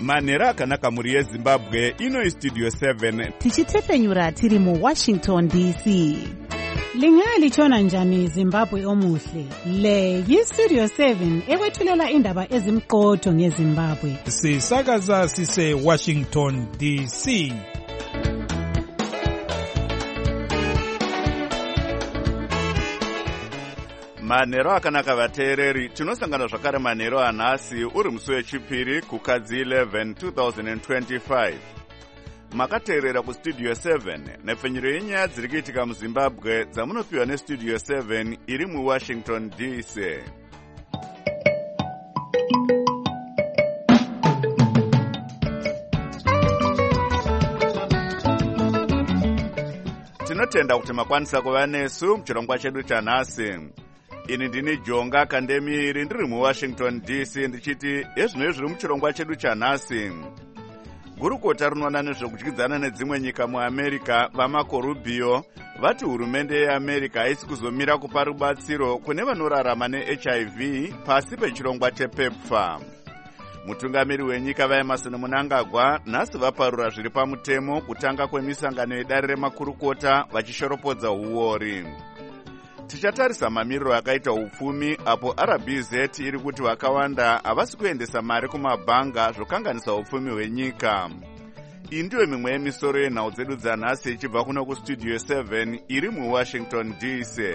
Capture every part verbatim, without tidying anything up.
manhero akanaka muri yezimbabwe. Ino istudio seven tichitefenyura tiri mu Washington D C. Lingalitshona njani Zimbabwe omuhle? Le yistudio seven ekwethulela indaba ezimqotho ngeZimbabwe. Sisakaza sise Washington D C. manhero akanaka vateereri, tinosangana zvakare manhero anhasi uri musi wechipiri kukadzi eleven twenty twenty-five. Makateerera kustudio seven nepfenyuro yenyaya dziri kuitika muZimbabwe dzamunopiwa nestudio seven iri muWashington D C. Tinotenda kuti makwanisa kuva nesu muchirongwa chedu chanhasi. Ini ndini Jonga Kandemiri ndiri muWashington D C ndichiti ezvino zviri muchirongwa chedu chanhasi. Gurukota rinoona nezvekudyidzana nedzimwe nyika muAmerica vaMarco Rubio vati hurumende yeAmerica haisi kuzomira kupa rubatsiro kune vanorarama neH I V pasi pechirongwa chepepfa. Mutungamiri wenyika vaEmerson Mnangagwa nhasi vaparura zviri pamutemo kutanga kwemisangano yedare remakurukota vachishoropodza uori. Tichatarisa mamiriro akaita upfumi apo R B Z iri kuti vakawanda havasi kuendesa mari kumabhanga zvokanganisa upfumi hwenyika. Iyi ndiyo mimwe yemisoro yenhau dzedu dzanhasi ichibva kuno kustudio seven iri muWashington D C.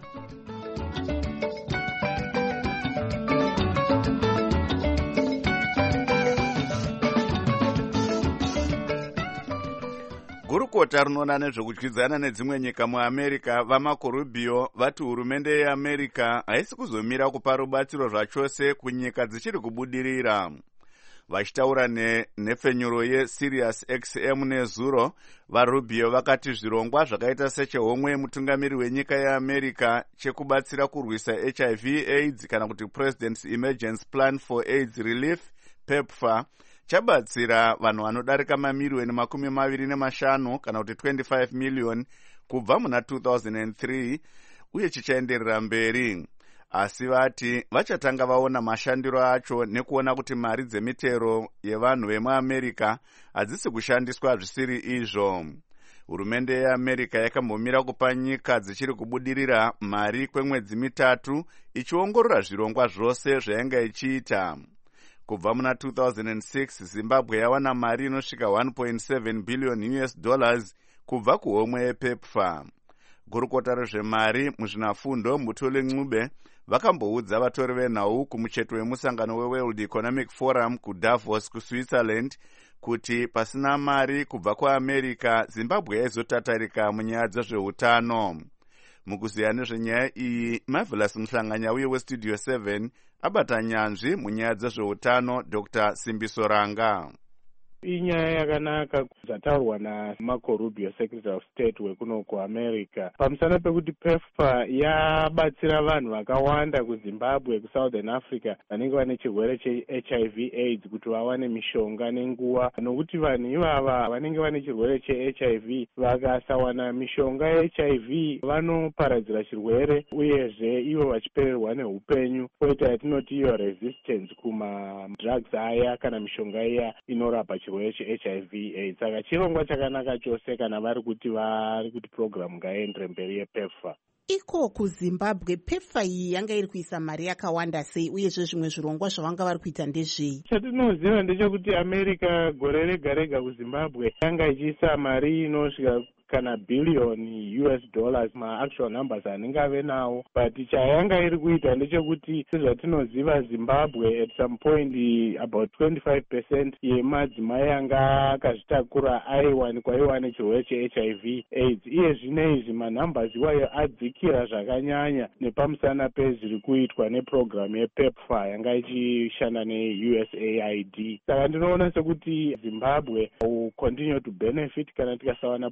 Gurukota rinoona nezvekudyidzana nedzimwe nyika muAmerica vaMarco Rubio vati hurumende yeAmerica haisi kuzomira kupa rubatsiro zvachose kunyika dzichiri kubudirira. Vachitaura nepfenyuro yeSirius X M nezuro, vaRubio vakati zvirongwa zvakaita sechehomwe yemutungamiri wenyika yeAmerica chekubatsira kurwisa H I V AIDS kana kuti President's Emergency Plan for AIDS Relief PEPFAR chabatsira vanhu vanodarika mamiliyoni makumi maviri nemashanu kana kuti twenty-five million kubva muna two thousand three uye chichaenderera mberi. Asi vati vachatanga vaona mashandiro acho nekuona kuti mari dzemitero yevanhu vemuAmerica hadzisi kushandiswa zvisiri izvo. Hurumende yeAmerica yakambomira kupa nyika dzichiri kubudirira mari kwemwedzi mitatu ichiongorora zvirongwa zvose zvainga ichiita. Kubva muna two thousand six Zimbabwe yawana mari inosvika one point seven billion U S dollars kubva kuhomwe yepepfa. Gurukota rezvemari muzvinafundo Mutoli Ncube vakamboudza vatori venhau kumucheto wemusangano weWorld Economic Forum kuDavos kuSwitzerland kuti pasina mari kubva kuAmerica Zimbabwe yaizotatarika munyaya dzezveutano. Mukuziya nezvenyaya iyi Marvelous Mhlanganya uye westudio seven abata nyanzvi munyaya dzezveutano Doctor Simbiso Ranga. Inyaya yakanaka dzataurwa naMarco Rubio, Secretary of State wekuno kuAmerica, pamusana pekuti PEPFAR yabatsira vanhu vakawanda kuZimbabwe, kuSouthern Africa vanenge vane chirwere cheH I V AIDS kuti vawane mishonga nenguva, nokuti vanhu ivava vanenge vane chirwere cheH I V vakasawana mishonga yeH I V vanoparadzira chirwere uyezve ivo vachipererwa neupenyu, poita yatinoti iyo resistance kuma drugs aya kana mishonga iya inorapa chirwere cheH I V AIDS. Saka chirongwa chakanaka chose kana vari kuti vari kuti program ngaendere mberi yePEPFAR. Iko kuZimbabwe PEPFAR iyi yanga iri kuisa mari yakawanda sei uyezve zvimwe zvirongwa zvavanga vari kuita ndezvei? Chatinoziva ndechekuti America gore rega rega kuZimbabwe yanga ichiisa mari inosvika kana billion U S dollars ma-actual numbers anenge ave nawo, but chayanga iri kuita ndechekuti sezvatinoziva Zimbabwe at some point about twenty-five percent yemadzimai anga akazvitakura aiwanikwa iwane chirwere cheH I V AIDS. Iye zvinezvi manumbers iwayo adzikira zvakanyanya nepamusana pezviri kuitwa neprogram yePEPFAR yanga ichishanda neU S A I D. Saka ndinoona sekuti Zimbabwe will continue to benefit kana tikasawana program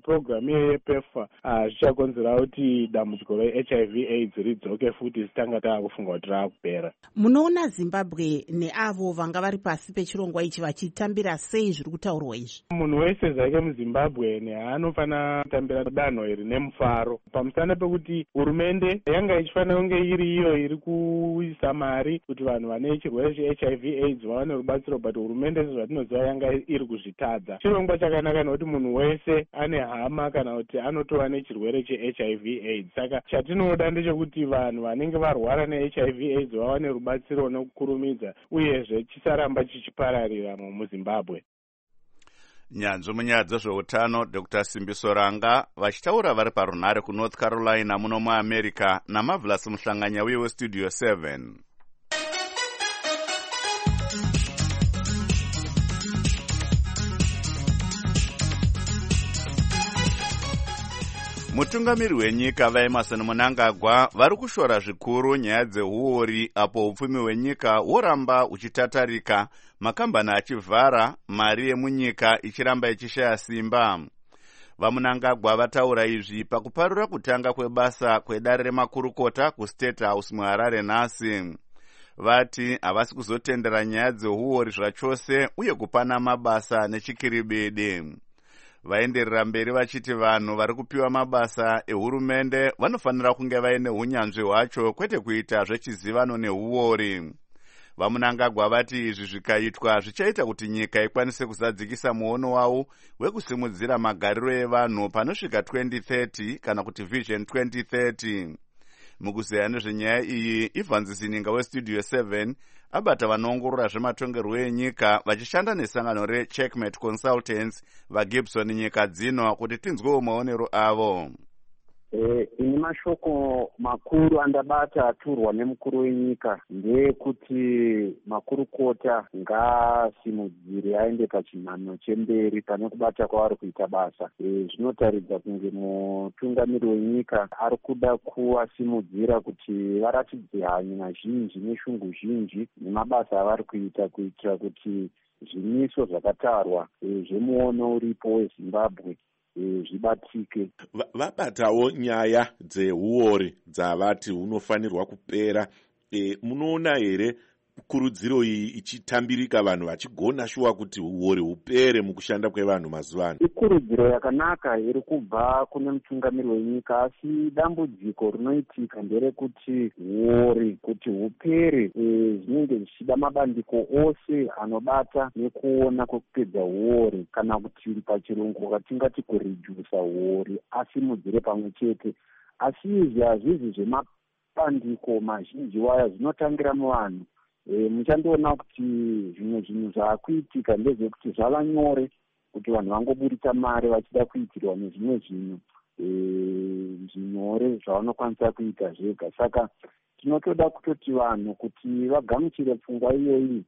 miyo yepeffa zvichakonzera uh, kuti dambudziko re-H I V AIDS ridzoke futi sitanga taakufunga kuti raakupera. Munoona Zimbabwe neavo vanga vari pasi pechirongwa ichi vachitambira sei zviri kutaurwa izvi? Munhu wese zvake muZimbabwe haanofanira kutambira danho iri nemufaro, pamusana pekuti hurumende yanga ichifanira kunge iri iyo iri kuisa mari kuti vanhu vane chirwere che-H I V AIDS vawane rubatsiro, but hurumende sezvatinoziva yanga iri kuzvitadza. Chirongwa chakanaka nekuti munhu wese ane hama kana kuti anotova nechirwere che-H I V AIDS. Saka chatinoda ndechekuti vanhu vanenge varwara ne-H I V AIDS vawane rubatsiro nekukurumidza, uyezve chisaramba chichipararira muZimbabwe. Nyanzvi munyaya dzezveutano Doctor Simbiso Ranga vachitaura vari parunhare kuNorth Carolina muno muAmerica naMarvelous Muhlanganya wiwe Studio seven. Mutungamiri wenyika vaEmmerson Mnangagwa vari kushora zvikuru nyaya dzehuori apo upfumi hwenyika hworamba uchitatarika, makambani achivhara, mari yemunyika ichiramba ichishaya simba. VaMnangagwa vataura izvi pakuparura kutanga kwebasa kwedare remakurukota kuState House muHarare nhasi. Vati havasi kuzotendera nyaya dzehuori zvachose uye kupana mabasa nechikiribidi. Vaenderera mberi vachiti vanhu vari kupiwa mabasa ehurumende vanofanira kunge vaine hunyanzvi hwacho, kwete kuita zvechizivano nehuori. VaMnangagwa vati izvi zvikaitwa zvichaita kuti nyika ikwanise kuzadzikisa muono wawo wekusimudzira magariro evanhu panosvika twenty thirty kana kuti Vision twenty thirty. Mukuzeya nezvenyaya iyi, Evans Sininga weStudio seven abata vanoongorora zvematongerwo enyika vachishanda nesangano reCheckmate Consultants vaGibson nyika dzino kuti tinzwewo maonero avo. Eh, ini mashoko makuru andabata aturwa nemukuru wenyika ndeyekuti makurukota ngaasimudzire aende pachinhanho chemberi pane kubata kwavari kuita basa. E, zvinotaridza kunge mutungamiri wenyika ari kuda kuasimudzira kuti varatidze hanya zhinji neshungu zhinji nemabasa avari kuita, kuitira kuti zvimiso zvakatarwa e, zvemuono uripo weZimbabwe zvibatike. Vabatawo nyaya dzehuori dzavati hunofanirwa kupera. E, munoona here kurudziro iyi ichitambirika, vanhu vachigona shuwa kuti huori hupere mukushanda kwevanhu mazuva ano? Ikurudziro yakanaka iri kubva kune mutungamiri wenyika, asi dambudziko rinoitika nderekuti huori kuti hupere e, zvinenge zvichida mabandiko ose anobata nekuona kwekupedza huori, kana kuti pachirungu katingati kuredusa huori asimudzire pamwe chete. Asi izvi hazvizi zvemabandiko mazhinji waya, zvinotangira muvanhu. E, muchandoona kuti zvimwe zvinhu zvaakuitika ndezvekuti zvava nyore kuti vanhu vangoburisa mari vachida kuitirwa nezvimwe zvinhu e, zvinyore zvavanokwanisa kuita zvega. Saka tinotoda kutoti vanhu kuti vagamuchire pfungwa iyoyi,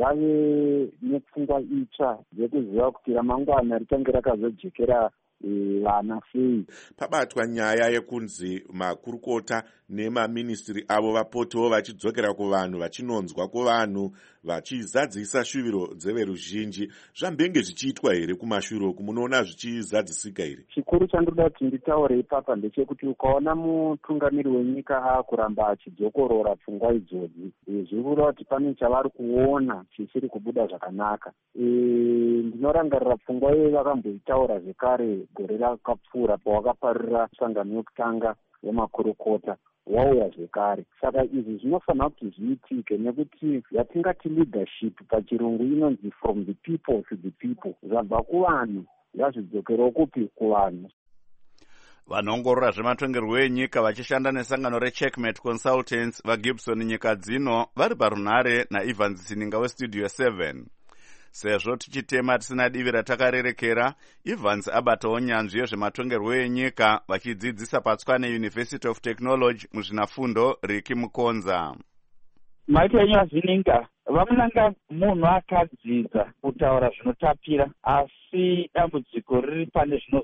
vave nepfungwa itsva dzekuziva kuti ramangwana richange rakazojekera vana sei. Pabatwa nyaya yekunzi makurukota nemaministiri avo vapotewo vachidzokera kuvanhu, vachinonzwa kuvanhu, vachizadzisa shuviro dzeveruzhinji. Zvambenge zvichiitwa here kumashure uku? Munoona zvichizadzisika here? Chikuru chandoda kuti nditaure ipapa ndechekuti ukaona mutungamiri wenyika aakuramba achidzokorora pfungwa idzodzi, zviri kureva kuti pane chavari kuona chisiri kubuda zvakanaka. E, ndinorangarira pfungwa iyoyi vakamboitaura zvekare gore rakapfuura pawakaparira sangano yokutanga yemakurukota wauya zvekare. Saka izvi zvinofanira kuti zviitike, nekuti yatingati leadership pachirungu inonzi from the people to the people. Zvabva kuvanhu ngazvidzokerewo kupi? Kuvanhu. Vanoongorora zvematongerwo enyika vachishanda nesangano reCheckmate Consultants vaGibson nyika dzino vari parunhare naEvans Sininga weStudio seven. Sezvo tichitema tisina divi ratakarerekera, Evans abatawo nyanzvi yezvematongerwo enyika vachidzidzisa paTswane University of Technology muzvinafundo Riki Mukonza. Maita yenyu Zininga, vamunanga munhu akadzidza kutaura zvinotapira, asi dambudziko riri pane zvinozoitika.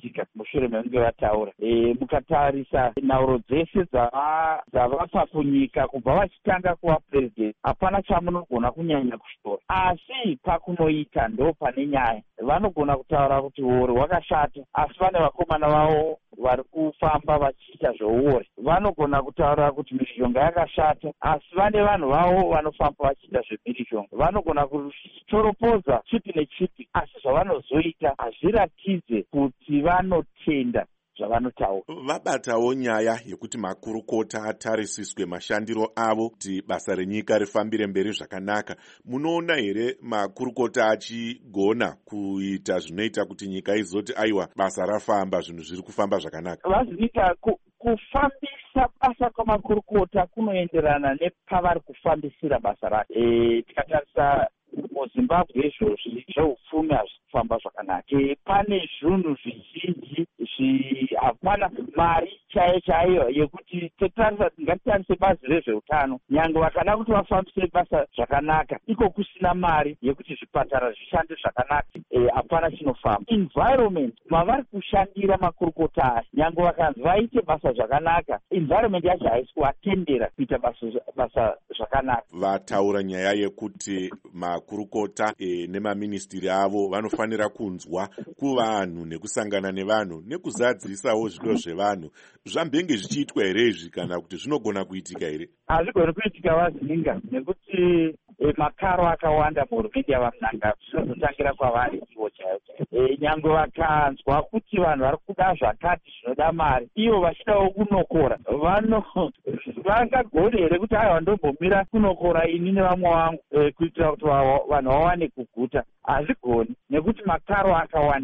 kuitika mushure mekunge vataura. E, mukatarisa nhauro dzese dzavapa kunyika kubva vachitanga kuva purezidendi hapana chamunogona kunyanya kushora, asi pakunoita ndo pane nyaya. Vanogona kutaura kuti uori hwakashata, asi vane vakomana vavo vari kufamba vachiita zveuori. Vanogona kutaura kuti mhirizhonga yakashata, asi vane vanhu vavo vanofamba vachiita zvemhirizhonga. Vanogona kuchitoropoza chipi nechipi, asi zvavanozoita hazviratidze kuti vanotenda zvavanotaura. Vabatawo nyaya yekuti makurukota atarisiswe mashandiro avo kuti basa renyika rifambire mberi zvakanaka. Munoona here makurukota achigona kuita zvinoita kuti nyika izoti aiwa basa rafamba, zvinhu zviri kufamba zvakanaka? Vazviita kufambisa basa kwamakurukota kunoenderana nepavari kufambisira basa racho. E, tikatarisa muzimbabwe izvozvi zveupfumi hazvisi kufamba zvakanaka. E, pane zvinhu zvizhinji hapana mari chaiyo chaiyo yekuti totarisa, ngatitarise bazi rezveutano. Nyange vakada kuti vafambise basa zvakanaka, iko kusina mari yekuti zvipatara zvishande zvakanaka, hapana e, chinofamba. Environment mavari kushandira makurukota aya, nyange vakanzi vaite basa zvakanaka, environment yacho haisi kuvatendera kuita basa, basa zvakanaka. Vataura nyaya yekuti makurukota e, nemaministiri avo vanofanira kunzwa kuvanhu nekusangana nevanhu nekuzadzisawo zvido zvevanhu. Zvambenge zvichiitwa here izvi kana kuti zvinogona kuitika here? Hazvigoni kuitika Vazininga, nekuti e, makaro akawanda muhurumende yavamunanga zvinozotangira kwavari ivo chaivo chaivo. E, nyange vakanzwa kuti vanhu vari kuda zvakati zvinoda mari, ivo vachidawo kunokora, vano vangagone here kuti aiwa ndombomira kunokora ini nevamwe vangu e, kuitira kuti vanhu vawane kuguta? Hazvigoni, nekuti makaro akawanda.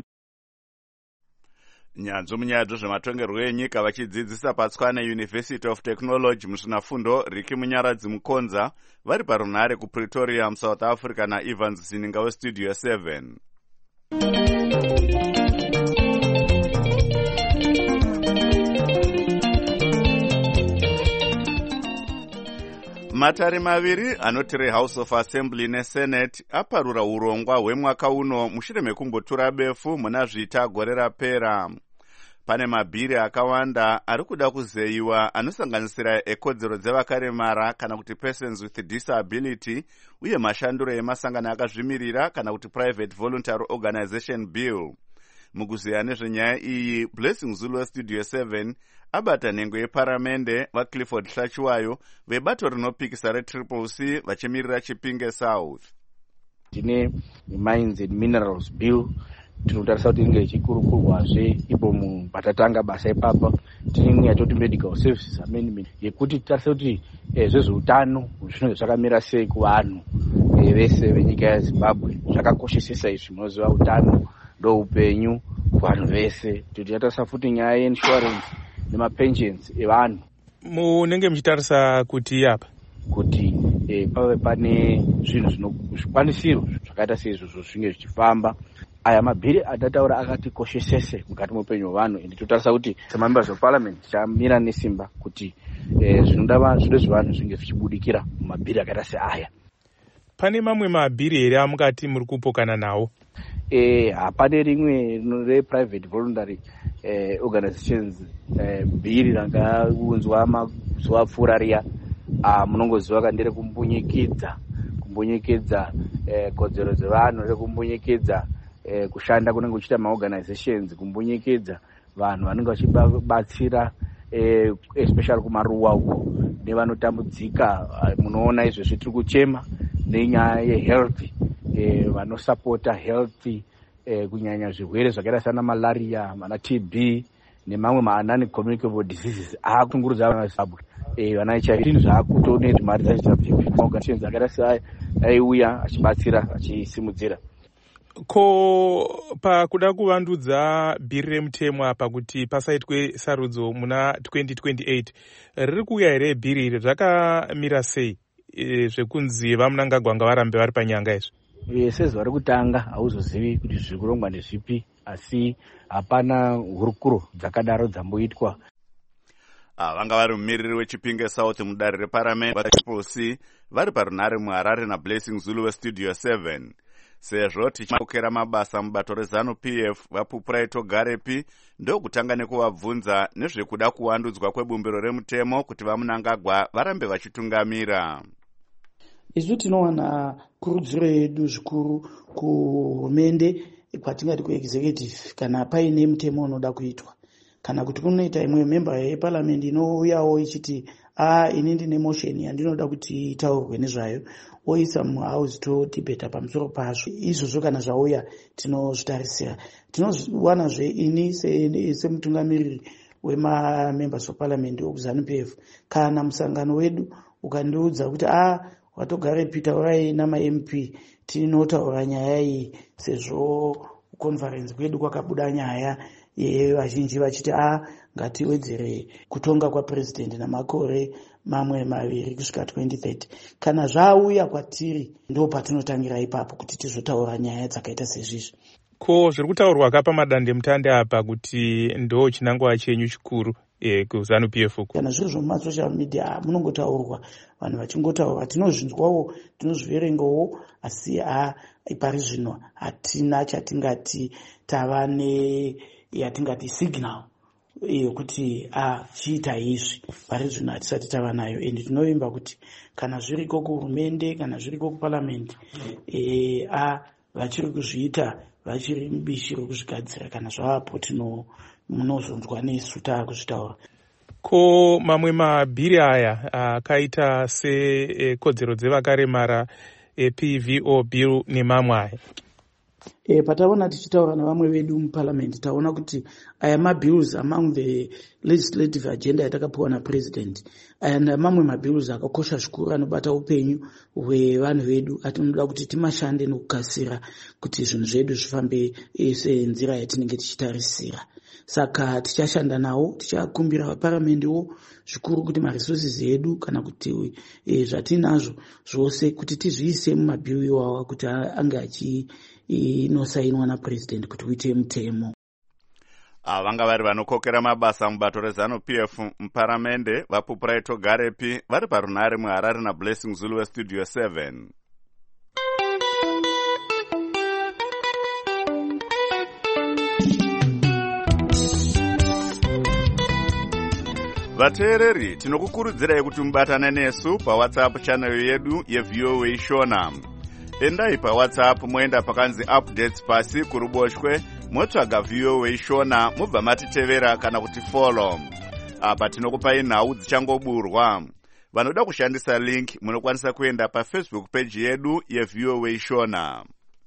Nyanzvi munyaya dzezvematongerwo enyika vachidzidzisa patswana University of Technology muzvinafundo Riki Munyaradzi Mukonza vari parunhare kuPretoria muSouth Africa naEvans Zininga weStudio seven. Matare maviri anoti House of Assembly neSenate aparura urongwa hwemwaka uno mushure mekumbotura befu muna zvita gore rapera. Pane mabhiri akawanda ari kuda kuzeyiwa anosanganisira ekodzero dzevakaremara kana kuti persons with disability, uye mashanduro emasangano akazvimirira kana kuti private voluntary organization bill. Mukuzeya nezvenyaya iyi, Blessing Zulu weStudio seven abata nhengo yeparamende vaClifford Hlachiwayo vebato rinopikisa reTriple C vachimirira Chipinge South. Tine Mines and Minerals Bill tinotarisa kuti inge ichikurukurwazve ipo patatanga basa ipapa. Tine imwe yatoti Medical Services Amendment yekuti titarise kuti eh, zvezveutano zvinenge zvakamira sei kuvanhu eh, vese venyika yeZimbabwe. Zvakakoshesesa izvi, munoziva utano ndoupenyu kuvanhu vese. Tinotarisa futi nyaya yeinsurance nemapensions evanhu. Munenge muchitarisa kuti apa kuti eh, pave pane zvinhu zvikwanisiro zvakaita seizvozvo zvinge zvichifamba. Aya mabhiri atataura akatikoshesese mukati meupenyu hwevanhu, ende totarisa kuti semembers of parliament tichamira nesimba kuti eh, zvinoda zvido zvevanhu zvinge zvichibudikira mumabhiri akaita seaya. Pane mamwe mabhiri here amukati muri kupokana nawo? Eh, hapane rimwe reprivate voluntary eh, organizations eh, bhiri rangaunzwa mazuva apfuura riya. Ah, munongoziva kandire kumbunyikidza kumbunyikidza eh, kodzero dzevanhu, rekumbunyikidza eh, kushanda kunenge kuchiita maorganizations, kumbunyikidza vanhu vanenge vachibatsira eh, especially kumaruwa uko nevanotambudzika. Uh, munoona izvezvi tiri kuchema nenyaya yehealth, eh, vanosapota health eh, kunyanya zvirwere zvakaita sana malaria, mana T B nemamwe ma-non communicable diseases akutungurudza vana veZimbabwe. Eh, vana H I V zvinhu zvakutone zvimari dzachiorganizations akaita seaya aiuya achibatsira achisimudzira. Ko pakuda kuvandudza bhiri remutemo apa kuti pasaitwe sarudzo muna twenty twenty-eight, riri kuuya here bhiri iri zvakamira sei e, zvekunzi vamunangagwa nga varambe vari panyanga izvi? E, sezuva rekutanga hauzozivi kuti zviri kurongwa nezvipi, asi hapana hurukuro dzakadaro dzamboitwa. Ah, vanga vari mumiriri weChipinge South mudare reparamende vaTriple C vari parunhare muHarare naBlessing Zulu weStudio seven. sezvo tichikokera mabasa mubato rezanu P F vapupura togarepi ndokutanga nekuvabvunza nezvekuda kuwandudzwa kwebumbiro remutemo kuti vamunangagwa varambe vachitungamira. Isu tinowana kurudziro yedu zvikuru kuhurumende kwatingati kuexecutive kana paine mutemo unoda kuitwa kana kuti kunoita imwe member yeparliament inouyawo ichiti a ini ndine motion yandinoda kuti itaurwe nezvayo oisa muhouse to debate pamusoro pazvo. Izvozvo kana zvauya tinozvitarisira. Tinowanazve ini semutungamiriri wema members of parliament wekuzanu P F kana musangano wedu ukandiudza kuti a watogare pitaurai nama M P tinotaura nyaya iyi sezvo conference kwedu kwakabuda nyaya yevazhinji vachiti a ngatiwedzere kutonga kwapresident namakore mamwe maviri kusvika twenty thirty. Kana zvauya kwatiri ndo patinotangira ipapo kuti tizotaura nyaya dzakaita sezvizvi. Ko zviri kutaurwa kapa madande mutande apa kuti ndo chinangwa chenyu chikuru e, kuzanu P F. Kana zviro zvemumasocial media munongotaurwa vanhu vachingotaura tinozvinzwawo tinozviverengawo asi a pari zvino hatina chatingati tava ne yatingati signal yokuti a chiita izvi pari zvino hatisati tava nayo ende tinovimba kuti kana zviriko kuhurumende kana zviriko kuparliament e, a vachiri kuzviita vachiri mubishi rokuzvigadzira kana zvavapo tino munozonzwa nesu taakuzvitaura. Ko mamwe mabhiri aya akaita sekodzero dzevakaremara P V O bill nemamwe aya e, pataona tichitaura nevamwe vedu muparliament taona kuti aya mabills among the legislative agenda yatakapiwa napresident aya mamwe mabills akakosha zvikuru anobata upenyu hwevanhu vedu atinoda kuti timashande nekukasira kuti zvinhu zvedu zvifambe senzira yatinenge tichitarisira. Saka tichashanda nawo tichakumbira vaparamendiwo zvikuru kuti maresources edu kana kuti e, zvatinazvo zvose kuti tizviise mumabhiru iwawa kuti ange achinosainwa napresident kuti uite mutemo. Vanga vari vanokokera mabasa mubato rezanu P F muparamende vapupura togarepi vari parunare muHarare naBlessing Zulu westudio seven. Vateereri tinokukurudzirai kuti mubatane nesu paWhatsApp channel yedu yeV O A Shona. Endai paWhatsApp moenda pakanzi updates pasi kuruboshwe motsvaga V O A Shona mubva matitevera kana kuti follow. Apa tinokupai nhau dzichangoburwa. Vanoda kushandisa link munokwanisa kuenda paFacebook page yedu yeV O A Shona.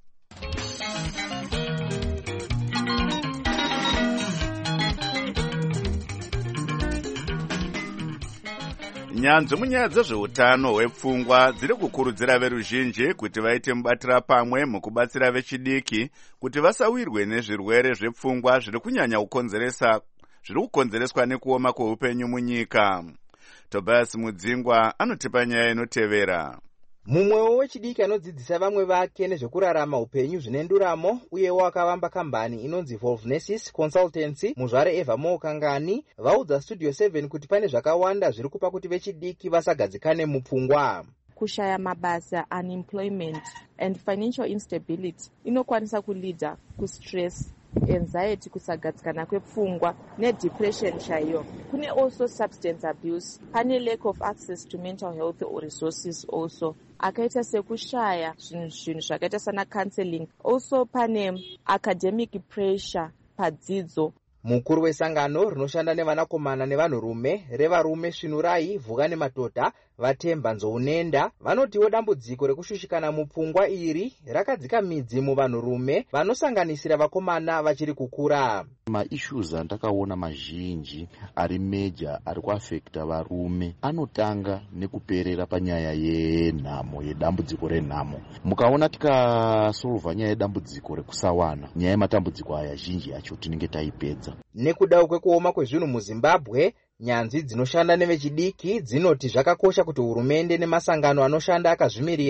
Nyanzvi munyaya dzezveutano hwepfungwa dziri kukurudzira veruzhinji kuti vaite mubatira pamwe mukubatsira vechidiki kuti vasawirwe nezvirwere zvepfungwa zviri kunyanya kukonzeresa zviri kukonzereswa nekuoma kweupenyu munyika. Tobias Mudzingwa anotipa nyaya inotevera. Mumwewo wechidiki anodzidzisa vamwe vake nezvekurarama upenyu zvinenduramo uyewo akavamba kambani inonzi Volvnesis Consultancy muzvare Eva Mokangani vaudza Studio seven kuti pane zvakawanda zviri kupa kuti vechidiki vasagadzikane mupfungwa. Kushaya mabasa, unemployment and financial instability inokwanisa kulida kustress, anxiety, kusagadzikana kwepfungwa nedepression chaiyo. Kune also substance abuse, pane lack of access to mental health or resources also. Akaita sekushaya zvinhu zvakaita sana counseling. Also pane academic pressure padzidzo. Mukuru wesangano rinoshanda nevanakomana nevanhurume revarume Svinurai Vuga nemadhodha Vatemba Nzounenda vanotiwo dambudziko rekushushikana mupfungwa iri rakadzika midzi muvanhurume vanosanganisira vakomana vachiri kukura. Maissues andakaona mazhinji ari meja ari kuafekta varume anotanga nekuperera panyaya yenhamo yedambudziko renhamo. Mukaona tikasolva nyaya yedambudziko rekusawana, nyaya yematambudziko aya zhinji yacho tinenge taipedza. Nekuda kwekuoma kwezvinhu muZimbabwe, nyanzvi dzinoshanda nevechidiki dzinoti zvakakosha kuti hurumende nemasangano anoshanda akazvimirira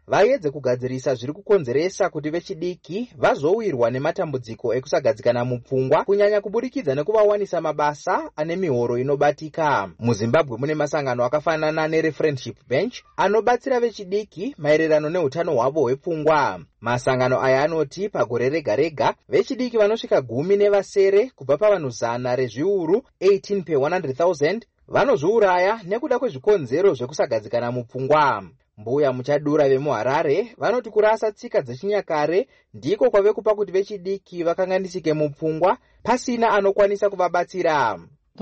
vaedze kugadzirisa zviri kukonzeresa kuti vechidiki vazowirwa nematambudziko ekusagadzikana mupfungwa, kunyanya kuburikidza nekuvawanisa mabasa ane mihoro inobatika. MuZimbabwe mune masangano akafanana nereFriendship Bench anobatsira vechidiki maererano neutano hwavo hwepfungwa. Masangano aya anoti pagore rega rega vechidiki vanosvika gumi nevasere kubva pavanhu zana rezviuru eighteen per one hundred thousand vanozviuraya nekuda kwezvikonzero zvekusagadzikana mupfungwa. Mbuya Muchadura vemuHarare vanoti kurasa tsika dzechinyakare ndiko kwave kupa kuti vechidiki vakanganisike mupfungwa pasina anokwanisa kuvabatsira.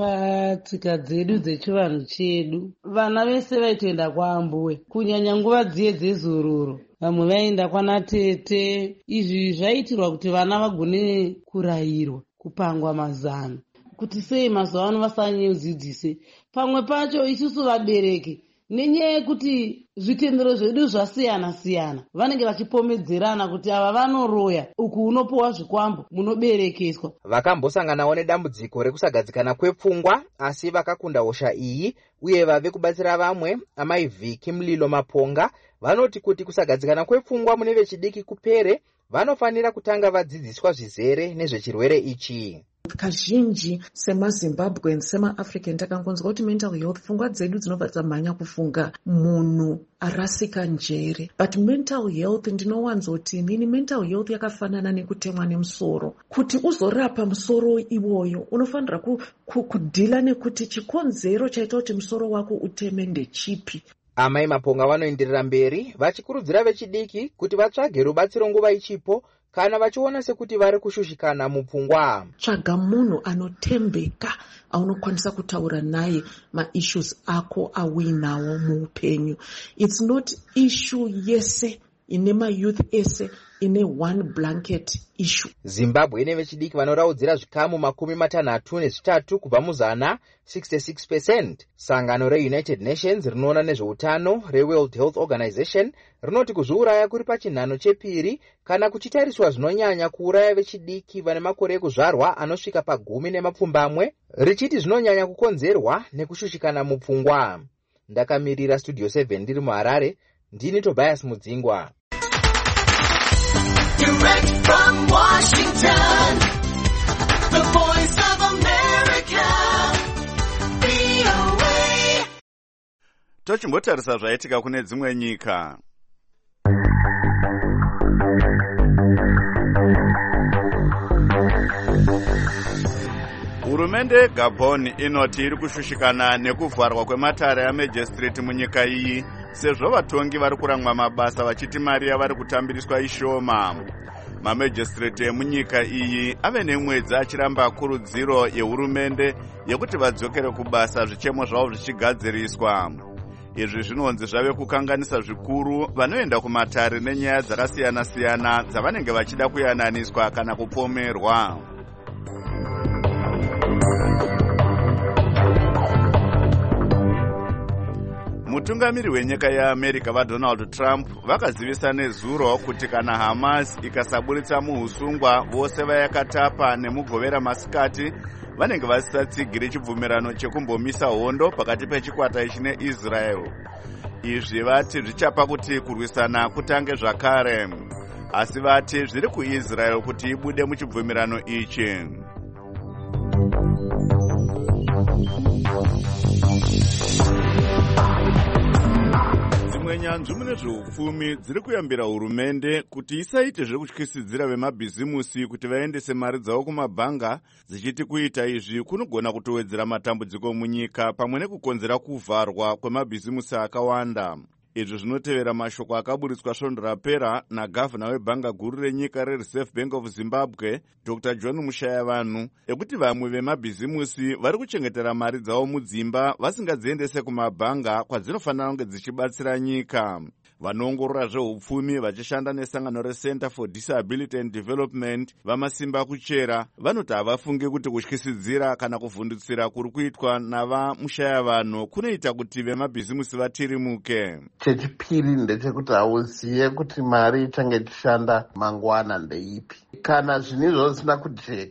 Patsika dzedu dzechivanhu chedu vana vese vaitoenda kwaambuwe, kunyanya nguva dziye dzezororo vamwe vaenda kwana tete. Izvi zvaitirwa kuti vana vagone kurayirwa, kupangwa mazano kuti sei mazuva ano vasanyodzidzise. Pamwe pacho isusu vabereki nenyaya yekuti zvitendero zvedu zvasiyana siyana vanenge vachipomedzerana kuti ava vanoroya, uku unopowa zvikwambo, munoberekeswa. Vakambosanganawo nedambudziko rekusagadzikana kwepfungwa asi vakakunda hosha iyi uye vave kubatsira vamwe. Amai Vhiki Mlilo Maponga vanoti kuti kusagadzikana kwepfungwa mune vechidiki kupere vanofanira kutanga vadzidziswa zvizere nezvechirwere ichi. Kazhinji semaZimbabweans semaAfrican takangonzwa kuti mental health, pfungwa dzedu dzinobva dzamhanya kufunga munhu arasika njere. But mental health ndinowanzoti inini mental health yakafanana nekutemwa nemusoro. Kuti uzorapa musoro iwoyo unofanira kudhila nekuti chikonzero chaita kuti musoro wako uteme ndechipi. Amai Maponga vanoenderera mberi vachikurudzira vechidiki kuti vatsvage rubatsiro nguva ichipo kana vachiona sekuti vari kushushikana mupfungwa. Tsvaga munhu anotembeka aunokwanisa kutaura naye maissues ako awinawo muupenyu. It's not issue yese ine mayouth ese ine one blanket issue. Zimbabwe ine vechidiki vanoraudzira zvikamu makumi matanhatu nezvitatu kubva muzana sixty-six percent. Sangano reUnited Nations rinoona nezveutano reWorld Health Organization rinoti kuzviuraya kuri pachinhano chepiri kana kuchitariswa zvinonyanya kuuraya vechidiki vane makore ekuzvarwa anosvika pagumi nemapfumbamwe, richiti zvinonyanya kukonzerwa nekushushikana mupfungwa. Ndakamirira Studio seven ndiri muHarare, ndini Tobias Mudzingwa. Direct from Washington, the voice of America, V O A. Tochimbotarisa zvaitika kune dzimwe nyika. Hurumende yeGabon inoti iri kushushikana nekuvharwa kwematare amajistrate munyika iyi sezvo vatongi vari kuramwa mabasa vachiti mari yavari kutambiriswa ishoma. Mamajistrate emunyika iyi ave nemwedzi achiramba kurudziro yehurumende yekuti vadzokere kubasa zvichemo zvavo zvichigadziriswa. Izvi zvinonzi zvave kukanganisa zvikuru vanoenda kumatare nenyaya dzakasiyana siyana dzavanenge vachida kuyananiswa kana kupomerwa. Mutungamiri wenyika yeAmerica vaDonald Trump vakazivisa nezuro kuti kana Hamas ikasaburitsa muhusungwa vose vayakatapa nemugovera masikati vanenge vasatsigiri chibvumirano chekumbomisa hondo pakati pechikwata ichi neIsrael. Izvi vati zvichapa kuti kurwisana kutange zvakare, asi vati zviri kuIsrael kuti ibude muchibvumirano ichi. Dzimwe nyanzvi mune zveupfumi dziri kuyambira hurumende kuti isaite zvekutyisidzira vemabhizimusi kuti vaendese mari dzavo kumabhanga, dzichiti kuita izvi kunogona kutowedzera matambudziko munyika pamwe nekukonzera kuvharwa kwemabhizimusi akawanda. Izvi zvinotevera mashoko akaburitswa svondo rapera nagavhana webhanga guru renyika reReserve Bank of Zimbabwe Doctor John Mushayavanhu ekuti vamwe vemabhizimusi vari kuchengetera mari dzavo mudzimba vasingadziendese kumabhanga kwadzinofanira kunge dzichibatsira nyika. Vanoongorora zveupfumi vachishanda nesangano reCenter for Disability and Development vamasimba kuchera vanoti havafungi kuti kutyisidzira kana kuvhundutsira kuri kuitwa navamushayavanhu kunoita kuti vemabhizimusi vatirimuke. Chechipiri ndechekuti hauzive kuti mari ichange ichishanda mangwana ndeipi. Kana zvinhu izvo zvisina kujeka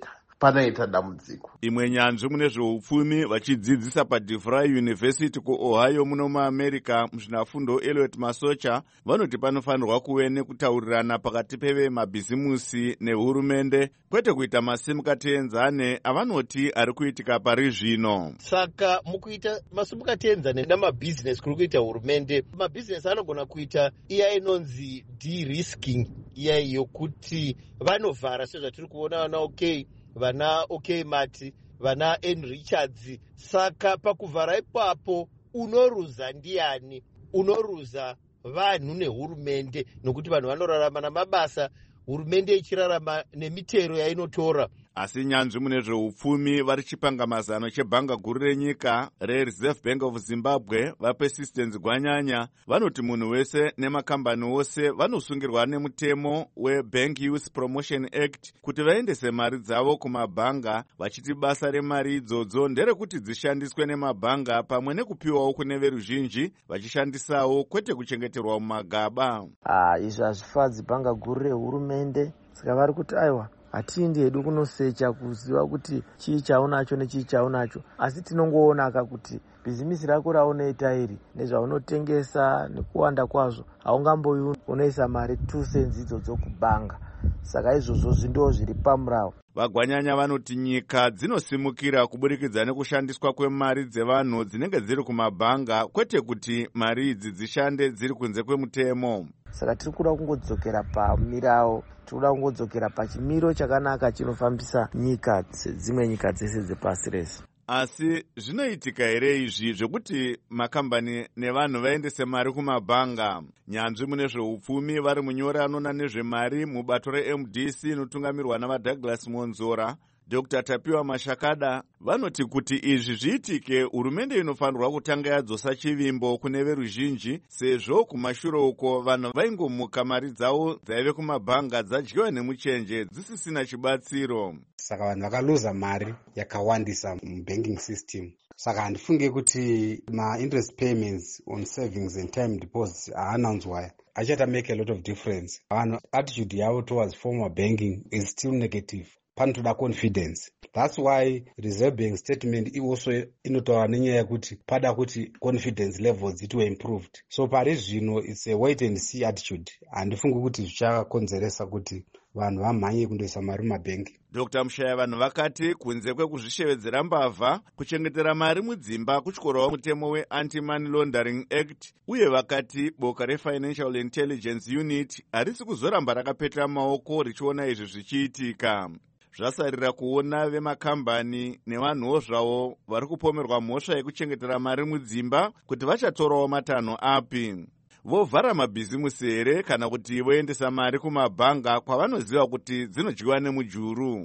panoita dambudziko. Imwe nyanzvi mune zveupfumi vachidzidzisa paDeVry University kuOhio muno muAmerica muzvinafundo Elliot Masocha vanoti panofanirwa kuve nekutaurirana pakati pevemabhizimusi nehurumende kwete kuita masimukatenzane avanoti ari kuitika pari zvino. Saka mukuita masimukatenzane namabhizinesi kuri kuita hurumende, mabhizinesi anogona kuita iya inonzi de-risking, iya yokuti vanovhara sezvatiri kuona vana OK vana OK Mati, vana N Richards. Saka pakuvhara ipapo unoruza ndiani? Unoruza vanhu nehurumende, nokuti vanhu vanorarama namabasa, hurumende ichirarama nemitero yainotora. Asi nyanzvi mune zveupfumi vari chipangamazano chebhanga guru renyika reReserve Bank of Zimbabwe vaPersistence Gwanyanya vanoti munhu wese nemakambani wose vanosungirwa nemutemo weBank Youth Promotion Act kuti vaendese mari dzavo kumabhanga, vachiti basa remari idzodzo nderekuti dzishandiswe nemabhanga pamwe nekupiwawo kune veruzhinji vachishandisawo kwete kuchengeterwa mumagaba. Ah, izvi hazvifadzi bhanga guru rehurumende. Saka vari kuti aiwa hatindi hedu kunosecha kuziva kuti chii chaunacho nechii chaunacho, asi tinongoona ka kuti bhizimisi rako raunoita iri nezvaunotengesa nekuwanda kwazvo haungamboyi unoisa mari two cents idzodzo kubhanga. Saka izvozvo zvindo zviri pamurao. Vagwanyanya vanoti nyika dzinosimukira kuburikidza nekushandiswa kwemari dzevanhu dzinenge dziri kumabhanga kwete kuti mari idzi dzishande dziri kunze kwemutemo. Saka tiri kuda kungodzokera pamirao, tiri kuda kungodzokera pachimiro chakanaka chinofambisa nyika dzimwe nyika dzese dzepasi rese. Asi zvinoitika here izvi zvekuti makambani nevanhu vaendese mari kumabhanga? Nyanzvi mune zveupfumi vari munyori anoona nezvemari mubato reM D C inotungamirwa navaDouglas Monzora, Doctor Tapiwa Mashakada vanoti kuti izvi zviitike hurumende inofanirwa kutanga yadzosa chivimbo kune veruzhinji, sezvo kumashure uko vanhu vaingomuka mari dzavo dzaive kumabhanga dzadyiwa nemuchenje dzisisina chibatsiro. Saka vanhu vakaluza mari yakawandisa mubanking system. Saka handifunge kuti ma-interest payments on savings and time deposits haananzwaya achata make a lot of difference. Vanhu attitude yavo towards formal banking is still negative. Panotoda confidence. That's why Reserve Bank statement also inotaura nenyaya yekuti pada kuti confidence levels it were improved. So pari zvino it's a wait and see attitude. Handifungi kuti zvichakonzeresa kuti vanhu vamhanye kundoisa mari mumabhengi. Doctor Mushaya vanhu vakati kunze kwekuzvishevedzera mbavha, kuchengetera mari mudzimba kuchikorawo mutemo we-Anti-Money Laundering Act, uye vakati boka reFinancial Intelligence Unit harisi kuzoramba rakapetera maoko richiona izvi zvichiitika. Zvasarira kuona vemakambani nevanhuwo zvavo vari kupomerwa mhosva yekuchengetera mari mudzimba kuti vachatorawo matanho api. Vovhara mabhizimusi here kana kuti voendesa mari kumabhanga kwavanoziva kuti dzinodyiwa nemujuru?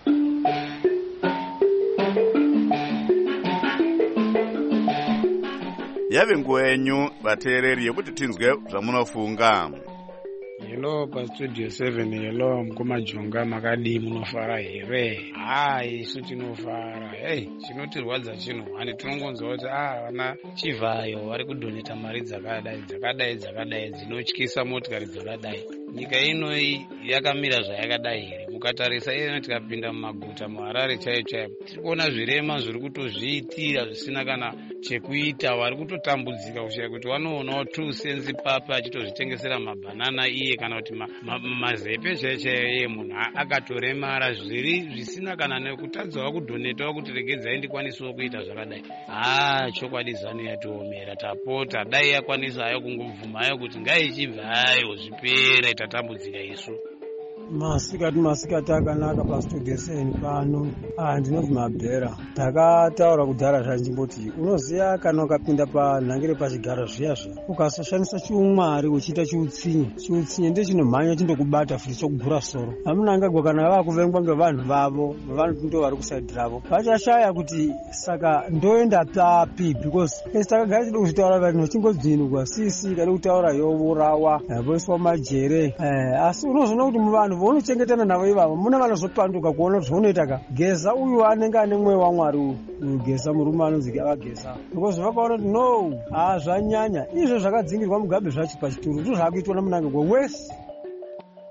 Yave nguva yenyu vateereri yekuti tinzwe zvamunofunga. Hello pastudio seven, hello mkumajonga makadi munofara here? Ah, isu tinofara. Hey, chinotirwadza chino. Hani tinongonzwa kuti ah vana chivhayo vari kudoneta mari dzakadai dzakadai dzakadai dzinotyisa motikari dzakadai. Nyika ino yakamira zvayakadai here? Mukatarisa ino tikapinda mumaguta muHarare chaiyo chaiyo tiri kuona zvirema zviri kutozviitira zvisina kana chekuita, vari kutotambudzika kushaye kuti vanoonawo two cents papa achitozvitengesera mabhanana iye kana kuti mazepe chaiyo chaiyo iye munhu akatoremara zviri zvisina kana nekutadzawo kudhonetawo kuti regedzai ndikwanisawo kuita zvakadai. Ah, chokwadi zano yatiomera, tapota dai yakwanisa hayo kungobvuma hayo kuti ngaichibva hayo zvipera tatambudzika isu. Masikati masikati akanaka pastudio seven pano. Ah, ndinoti mabhera. Takataura kudhara zvanjimboti unoziya kana ukapinda panhangire pachigaro zviya zviya ukasashandisa chiumwari uchiita chiutsinye, chiutsinye ndicho chinomhanya chindokubata futi chokugura soro. Amunangagwa kana vakuvengwa ngevanhu vavo, vanhu ndo vari kusaidhi ravo vachashaya kuti saka ndoenda papi, because esi takagara tido kuzvitaura vanhu vachingodzinugwa sisi kana kutaura yourawa voiswa majere. Eh, asi unozoona kuti muvanhu vounochengetana navo ivavo muna vanozopanduka kuona kuti zvaunoita ka geza uyu anenge ane mweya waMwari uyu geza murume anonzi avageza, because vakaona kuti no ah zvanyanya izvo zvakadzingirwa mugabe zvacho pachituru ndizvo zvaakuitwa namunangagwa wese.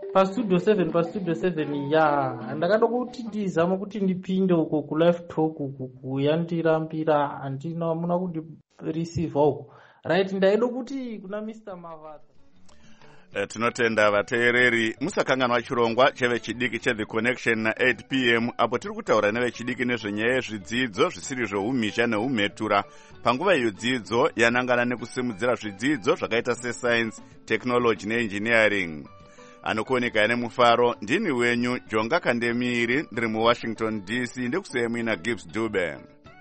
pastudio seven pastudio seven ya ndakada kuti ndizama kuti ndipinde uko kulive talk uku kuyandirambira handina amuna kuti receive uko right. ndaida kuti kuna Mr Mavata. E, tinotenda vateereri musakanganwa chirongwa chevechidiki cheThe Connection na eight p m apo tiri kutaura nevechidiki nezvenyaya yezvidzidzo zvisiri zveumhizha neumhetura panguva iyo dzidzo yanangana nekusimudzira zvidzidzo zvakaita sescience, technology neengineering. Anokuoneka nemufaro ndini wenyu Jonga Kandemiri, ndiri muWashington D C, ndikusiyai muina Gibbs Dube.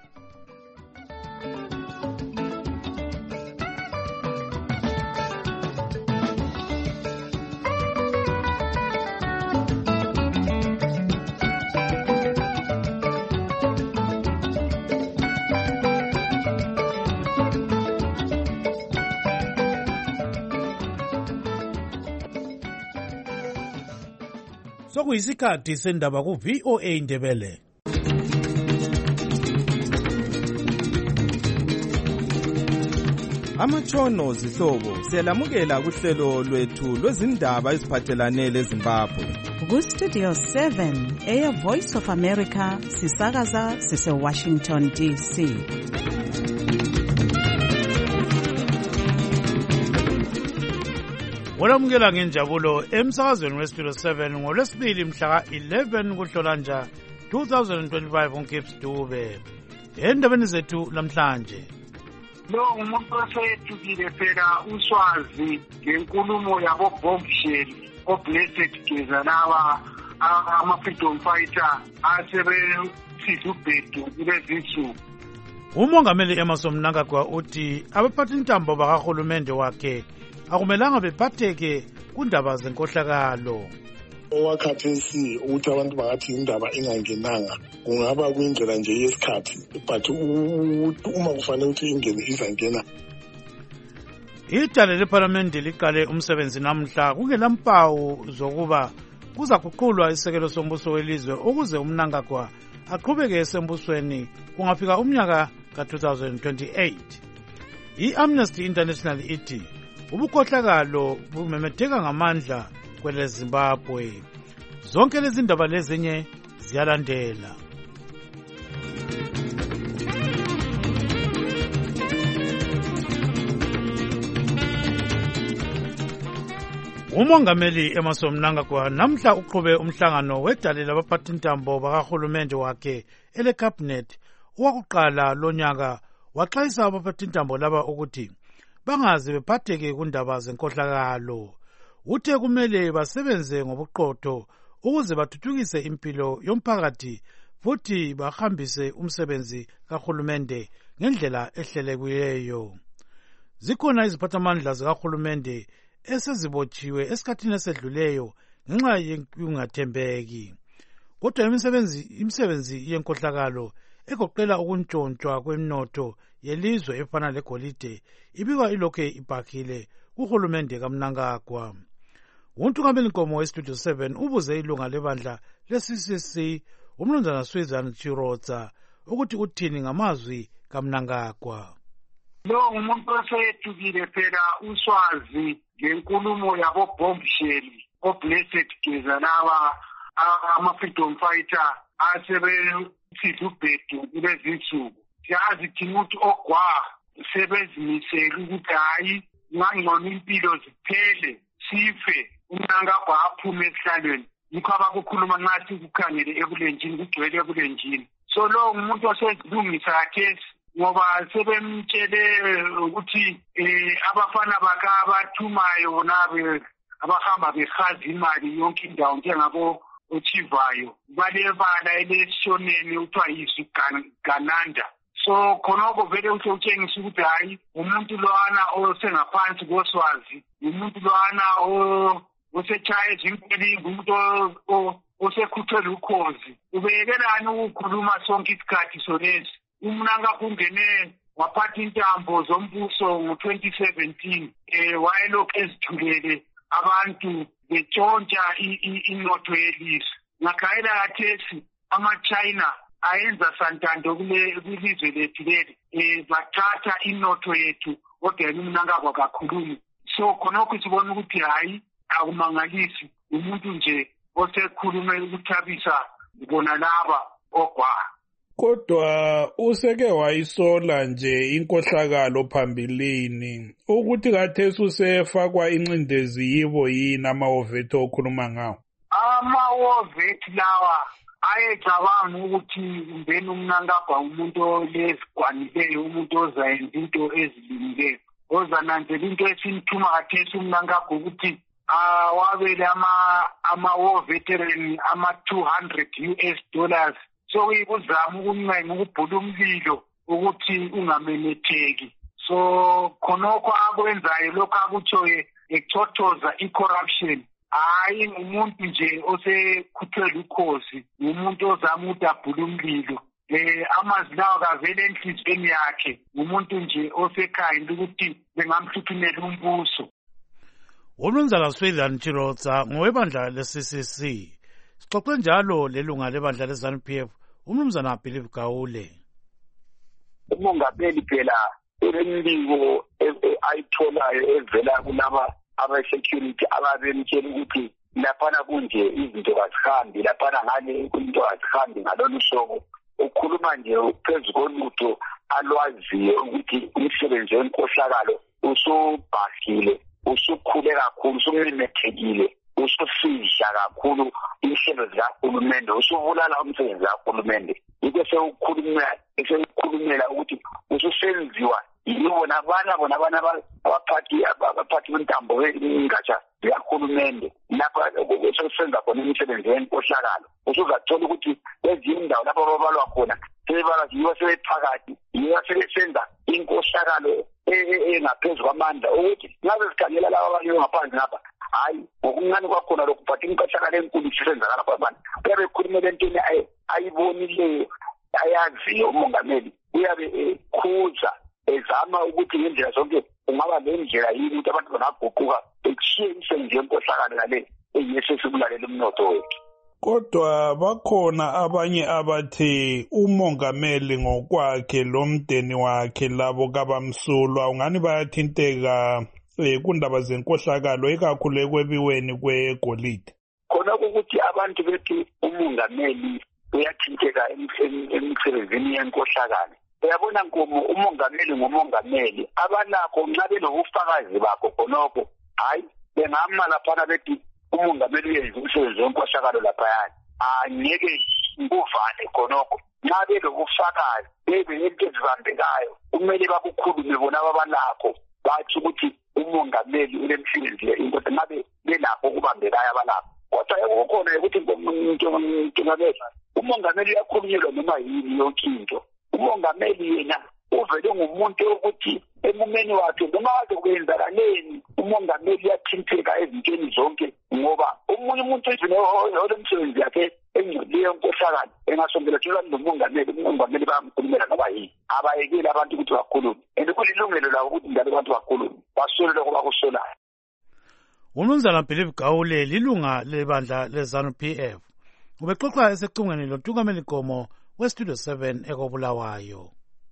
Sokuyisikhathi sendaba ku V O A Ndebele. Amatshono zihlobo siyalamukela kuhlelo lwethu lwezindaba eziphathelane leZimbabwe. Ku Studio seven eya Voice of America sisakaza sise Washington D C. Walamukela ngenjabulo emsakazweni weStudio seven ngolwesibili mhla eleven kuHlolanja twenty twenty-five uGibbs Dube. Endabeni zethu namhlanje. Lo umuntu osethukile phela uswazi ngenkulumo yabo bombshell oblessed geza laba ama-freedom fighter asebesiza ubhedu kulezinsuku. Umongameli Emmerson Mnangagwa uthi abaphathintambo bakahulumende wakhe akumelanga bephatheke kundaba zenkohlakalo. Owakhathesi ukuthi abantu bangathi indaba ingangenanga kungaba kuyindlela nje yesikhathi, but uma kufanele ukuthi ingene izangena. Idale leParliament liqale umsebenzi namhla kungelampawu zokuba kuza kuqulwa isekelo sombuso welizwe ukuze uMnangagwa aqhubeke esembusweni kungafika umnyaka ka twenty twenty-eight. I-Amnesty International ithi ubukhohlakalo bumemetheka ngamandla kwele Zimbabwe. Zonke lezi ndaba lezinye ziyalandela. Umongameli Emmerson Mnangagwa namhla uqhube umhlangano wedale labaphathintambo bakahulumende wakhe ele cabinet owakuqala lonyaka, waxwayisa abaphathintambo laba ukuthi bangaze bephatheke kundaba zenkohlakalo. Uthe kumele basebenze ngobuqotho ukuze bathuthukise impilo yomphakathi futhi bahambise umsebenzi kahulumende ngendlela ehlelekileyo. Zikhona iziphathamandla zikahulumende esezibotshiwe esikhathini esedluleyo ngenxa yokungathembeki. Kodwa imisebenzi imisebenzi yenkohlakalo egoqela ukuntshontshwa kwemnotho yelizwe efana legolide ibikwa ilokhe ibhakile kuhulumende kaMnangagwa. Untungameli Nkomo weStudio seven ubuze ilunga lebandla le-C C C umnumzana Swizan Chirodza ukuthi uthini ngamazwi kaMnangagwa. Lo umuntu osethukile phela uswazi ngenkulumo yabo bombshell oblessed geza laba ama-freedom fighter asebesiza ubhedu kulezinsuku. Siyazi thina ukuthi ogwa sebezimisele ukuthi hayi ngangcono impilo ziphele sife uMnangagwa aphume esihlalweni. Yikho abakukhuluma nxa sikukhangele ebulenjini kugcwele ebulenjini. So lo umuntu osezilungisa kathesi ngoba sebemtshele ukuthi eh abafana bakhe abathumayo nabe abahamba behaza imali yonke indawo njengabo ochivayo balebala eleshoneni uthiwa yisu Gananda. So khonoko vele uthi utshengisa ukuthi hayi umuntu lowana osengaphansi koswazi, umuntu lowana osechaya ezinkwelingi, umuntu osekhuthela ukhozi. Ubekelani ukukhuluma sonke isikhathi solezi? uMnangagwa ungene waphatha intambo zombuso ngo-twenty seventeen eh wayelokhu ezithulele abantu betshontsha inotho yelizwe. Ngakhayela kathesi ama-China ayenza santando kulizwe lethu leli eh bathatha inotho yethu kodwa uMnangagwa kakhulumi. So khonokho sibona ukuthi hayi akumangalisi umuntu nje osekhulume ukuthabisa bona laba ogwara. Kodwa useke wayisola nje inkohlakalo phambilini ukuthi kathesi usefakwa incindezi yibo yini amawovethi okhuluma ngawo. Amawovethi lawa ayecabanga ukuthi umbeni umnankabha umuntu olezigwanileyo, umuntu ozayenza into ezilungileyo, ozananzela into esimthuma kathesi umnankabha ukuthi awabele ama-war veteran ama-two hundred U S dollars. So ikuzama ukuncenga ukubhula umlilo ukuthi ungamemetheki. So khonokho akwenzayo lokho akutshoye ekuthothoza i-corruption. Hayi umuntu nje osekhuthwele ukhozi, umuntu ozama ukuthi abhule umlilo. Eh amazwi lawo kavele enhlizweni yakhe, umuntu nje osekhaya ukuthi bengamhluthumela umbuso. Umnumzana Swithan Chirotsa ngowebandla le-C C C. Sixoxe njalo lelunga lebandla le-ZANU P F, umnumzana Philip Gawule. Umongameli phela unemibiko ayitholayo evela kulaba aba-security ababemtshela ukuthi laphana kunje izinto kazihambi, laphana ngale into kazihambi ngalolu hlobo. Ukhuluma nje phezu kolutho alwaziyo ukuthi umsebenzi wenkohlakalo usubhahile, usukhule kakhulu, usumemethekile, usufisha kakhulu inhlelo zikahulumende, usubulala umsebenzi kahulumende. Yikho sewukhulumela sewukhulumela ukuthi ususenziwa yibo nabana bona abana abaphathi abaphathi bentambo engatsha zikahulumende lapha sokusenza khona imisebenzi yenkohlakalo. Usuzathola ukuthi ezinye indawo lapho ababalwa khona sebala yibo sebephakathi, yibo sebesenza inkohlakalo engaphezu kwamandla ukuthi ngabe sikhangela laba abanye ngaphansi ngapha. Hayi ngokuncane kwakhona lokhu but inkohlakalo enkulu isenzakala kwabantu. Uyabe ekhulumela entweni ayibonileyo ayaziyo umongameli, uyabe ekhuza ezama ukuthi ngendlela zonke kungaba nendlela yini ukuthi abantu bangaguquka bekushiye imisebenzi yenkohlakalo ngale eyesesibulalela umnotho wethu. Kodwa bakhona abanye abathi umongameli ngokwakhe lomndeni wakhe labo kabamsulwa ungani bayathinteka eh kundaba zenkohlakalo ikakhulu ekwebiweni kwegolide. Khona ukuthi abantu bethi umongameli uyathinteka emsebenzini yenkohlakalo. Uyabona ngomo umongameli ngomongameli abanakho nxa benobufakazi bakho khonokho, hayi bengama laphana bethi umongameli uyenza umsebenzi wenkohlakalo laphayana. Angeke kuvale khonokho nxa benobufakazi bebe into ezibambekayo kumele bakukhulume bona ababalakho bathi ukuthi umongameli ulemsebenzi inkosi ngabe belapho kubambekayo abalapho. Kodwa kukhona ukuthi umongameli umongameli uyakhulunyelwa noma yini yonke into. Umongameli yena uvele ngumuntu ukuthi emumeni wakhe noma waze kwenzakaleni umongameli uyathinteka ezintweni zonke, ngoba omunye umuntu olemsebenzi yakhe engcolileyo nkohlakalo engasondela thola nomongameli, umongameli bayamkhulumela noba yini. Abayekeli abantu ukuthi bakhulume, and kulilungelo labo ukuthi njalo abantu bakhulume basolele kuba kusolayo. Umnumzana Philip Gawule lilunga lebandla le-ZANU P F ubexoxa esecingweni loTukameli Gomo weStudio seven ekobulawayo.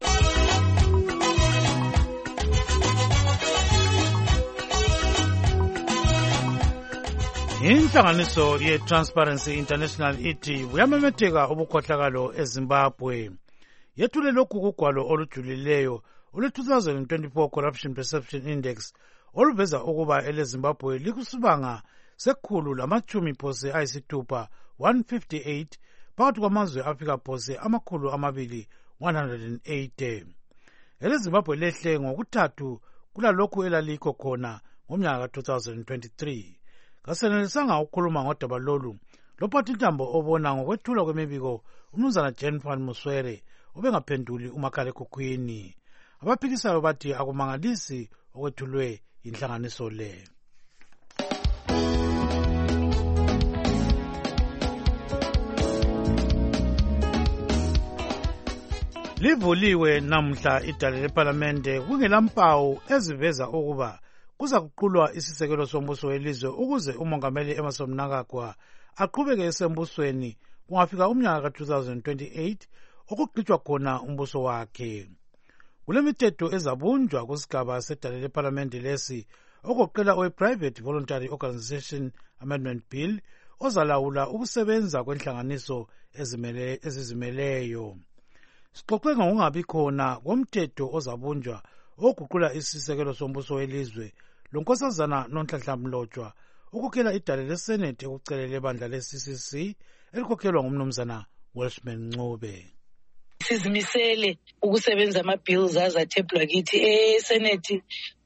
Inhlanganiso ye-Transparency International ithi buyamemetheka ubukhohlakalo eZimbabwe. Yethule lokhu kugwalo olujulileyo olwe-twenty twenty-four Corruption Perception Index oluveza ukuba eleZimbabwe likusibanga sekhulu lamachumi phose ayisithupha one fifty-eight phakathi kwamazwe afika phose amakhulu amabili one hundred eighty. EleZimbabwe lehle ngokuthathu kulalokhu elalikho khona ngomnyaka two thousand twenty-three. Kasenelisanga ukukhuluma ngodaba lolu lophathi intambo obona ngokwethula kwemibiko umnumzana Jen Van Muswere ubengaphenduli umakhalekhukhwini. Abaphikisayo bathi akumangalisi okwethulwe inhlanganiso le. Livuliwe namhla idale leParlamente kungelampawu eziveza ukuba kuza kuqulwa isisekelo sombuso welizwe ukuze umongameli Emmerson Mnangagwa aqhubeke esembusweni kungafika umnyaka ka two thousand twenty-eight okugqitshwa khona umbuso wakhe. Kulemithetho ezabunjwa kusigaba sedale leParlamente lesi ogoqela owe-Private Voluntary Organization Amendment Bill ozalawula ukusebenza kwenhlanganiso ezizimeleyo. Sixoxe ngokungabi khona komthetho ozabunjwa oguqula isisekelo sombuso welizwe lonkosazana Nonhlanhla Mlotshwa ukukela idale leSenate ekucelele ibandla le-C C C elikhokhelwa ngumnumzana Welshman Ncube. Sizimisele ukusebenza ama-bills azathebhulwa kithi eSenate.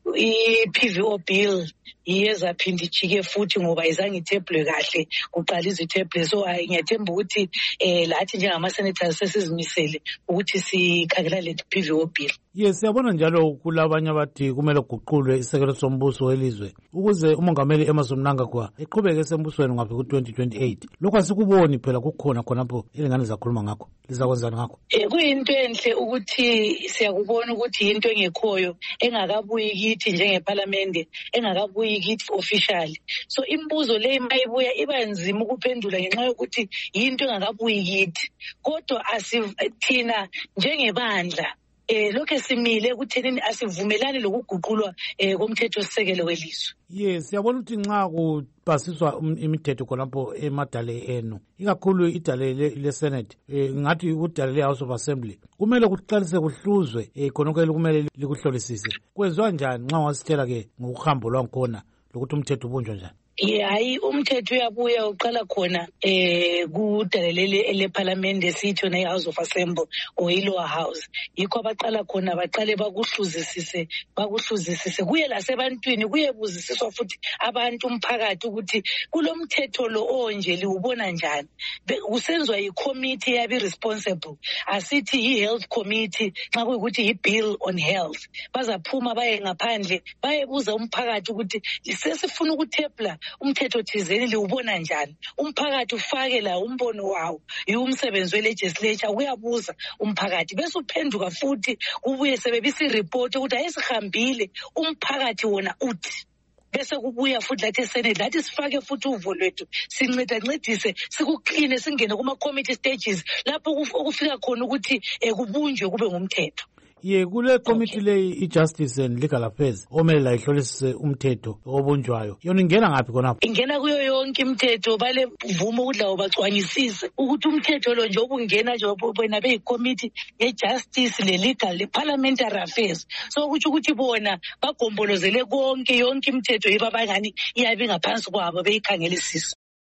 I-P V O bill iyezaphinda ijike futhi ngoba izange ithebhulwe kahle kuqala izithebhule. So ngiyathemba ukuthi eh lathi njengama-senators sesizimisele ukuthi sikhangela le P V O bill. Yes, siyabona njalo kulabanye abathi kumele kuguqulwe isekelo sombuso welizwe ukuze umongameli Emmerson Mnangagwa eqhubeke esembusweni ngabe ku-twenty twenty-eight. Lokho asikuboni phela kukhona khonapho elingane zakhuluma ngakho. Lizakwenzani ngakho? Eh kuyinto enhle ukuthi siyakubona ukuthi into engekhoyo engakabuyi kithi njengeparlamente engakabuyi kithi officially. So imbuzo le mayibuya iba nzima ukuphendula ngenxa yokuthi into engakabuyi kithi. Kodwa asithina njengebandla eh lokho simile ukuthenini asivumelani lokuguqulwa eh komthetho sisekelo welizwe. Yes, siyabona ukuthi nxa kupasiswa imithetho khonapho emadale eno ikakhulu idale le-Senate eh ngathi udale le-House of Assembly kumele kuqalise kuhluzwe eh khonokho kumele likuhlolisise. Kwenziwa njani nxa wasitshela ke ngokuhambo lwankhona lokuthi umthetho ubunjwa njani? Hayi umthetho uyabuya uqala khona eh kudalelele leParliament esithi na iHouse of Assembly or iLower House. Yikho abaqala khona baqale bakuhluzisise bakuhluzisise kuye lasebantwini kuyebuzisiswa futhi abantu umphakathi ukuthi kulomthetho lo onje liwubona njani. Usenzwa icommittee yabi responsible asithi iHealth Committee xa kuyikuthi iBill on Health bazaphuma baye ngaphandle bayebuza umphakathi ukuthi sesifuna ukuthepla umthetho thizeni liwubona njani. Umphakathi ufake la umbono wawo yiumsebenzi we-legislature uyabuza umphakathi bese uphenduka futhi kubuye sebebisa report ukuthi ayisihambile umphakathi wona uthi bese kubuya futhi lathi eSenate lathi sifake futhi uvo lwethu sinceda ncedise sikukline singene kuma committee stages lapho ukufika khona ukuthi kubunjwe kube ngumthetho. Ye kule committee le i-Justice and Legal Affairs omele la ihlolisise umthetho obunjwayo yona ingena ngaphi khonapho? Ingena kuyo yonke imithetho bale vumo ukuthi lawo bacwanyisise ukuthi umthetho lo nje obungena nje bona beyi-committee ye-Justice le-Legal le-Parliamentary Affairs. So ukuthi ukuthi bona bagombolozele konke yonke imithetho yiba bangani iyabe ngaphansi kwabo beyikhangelisisa.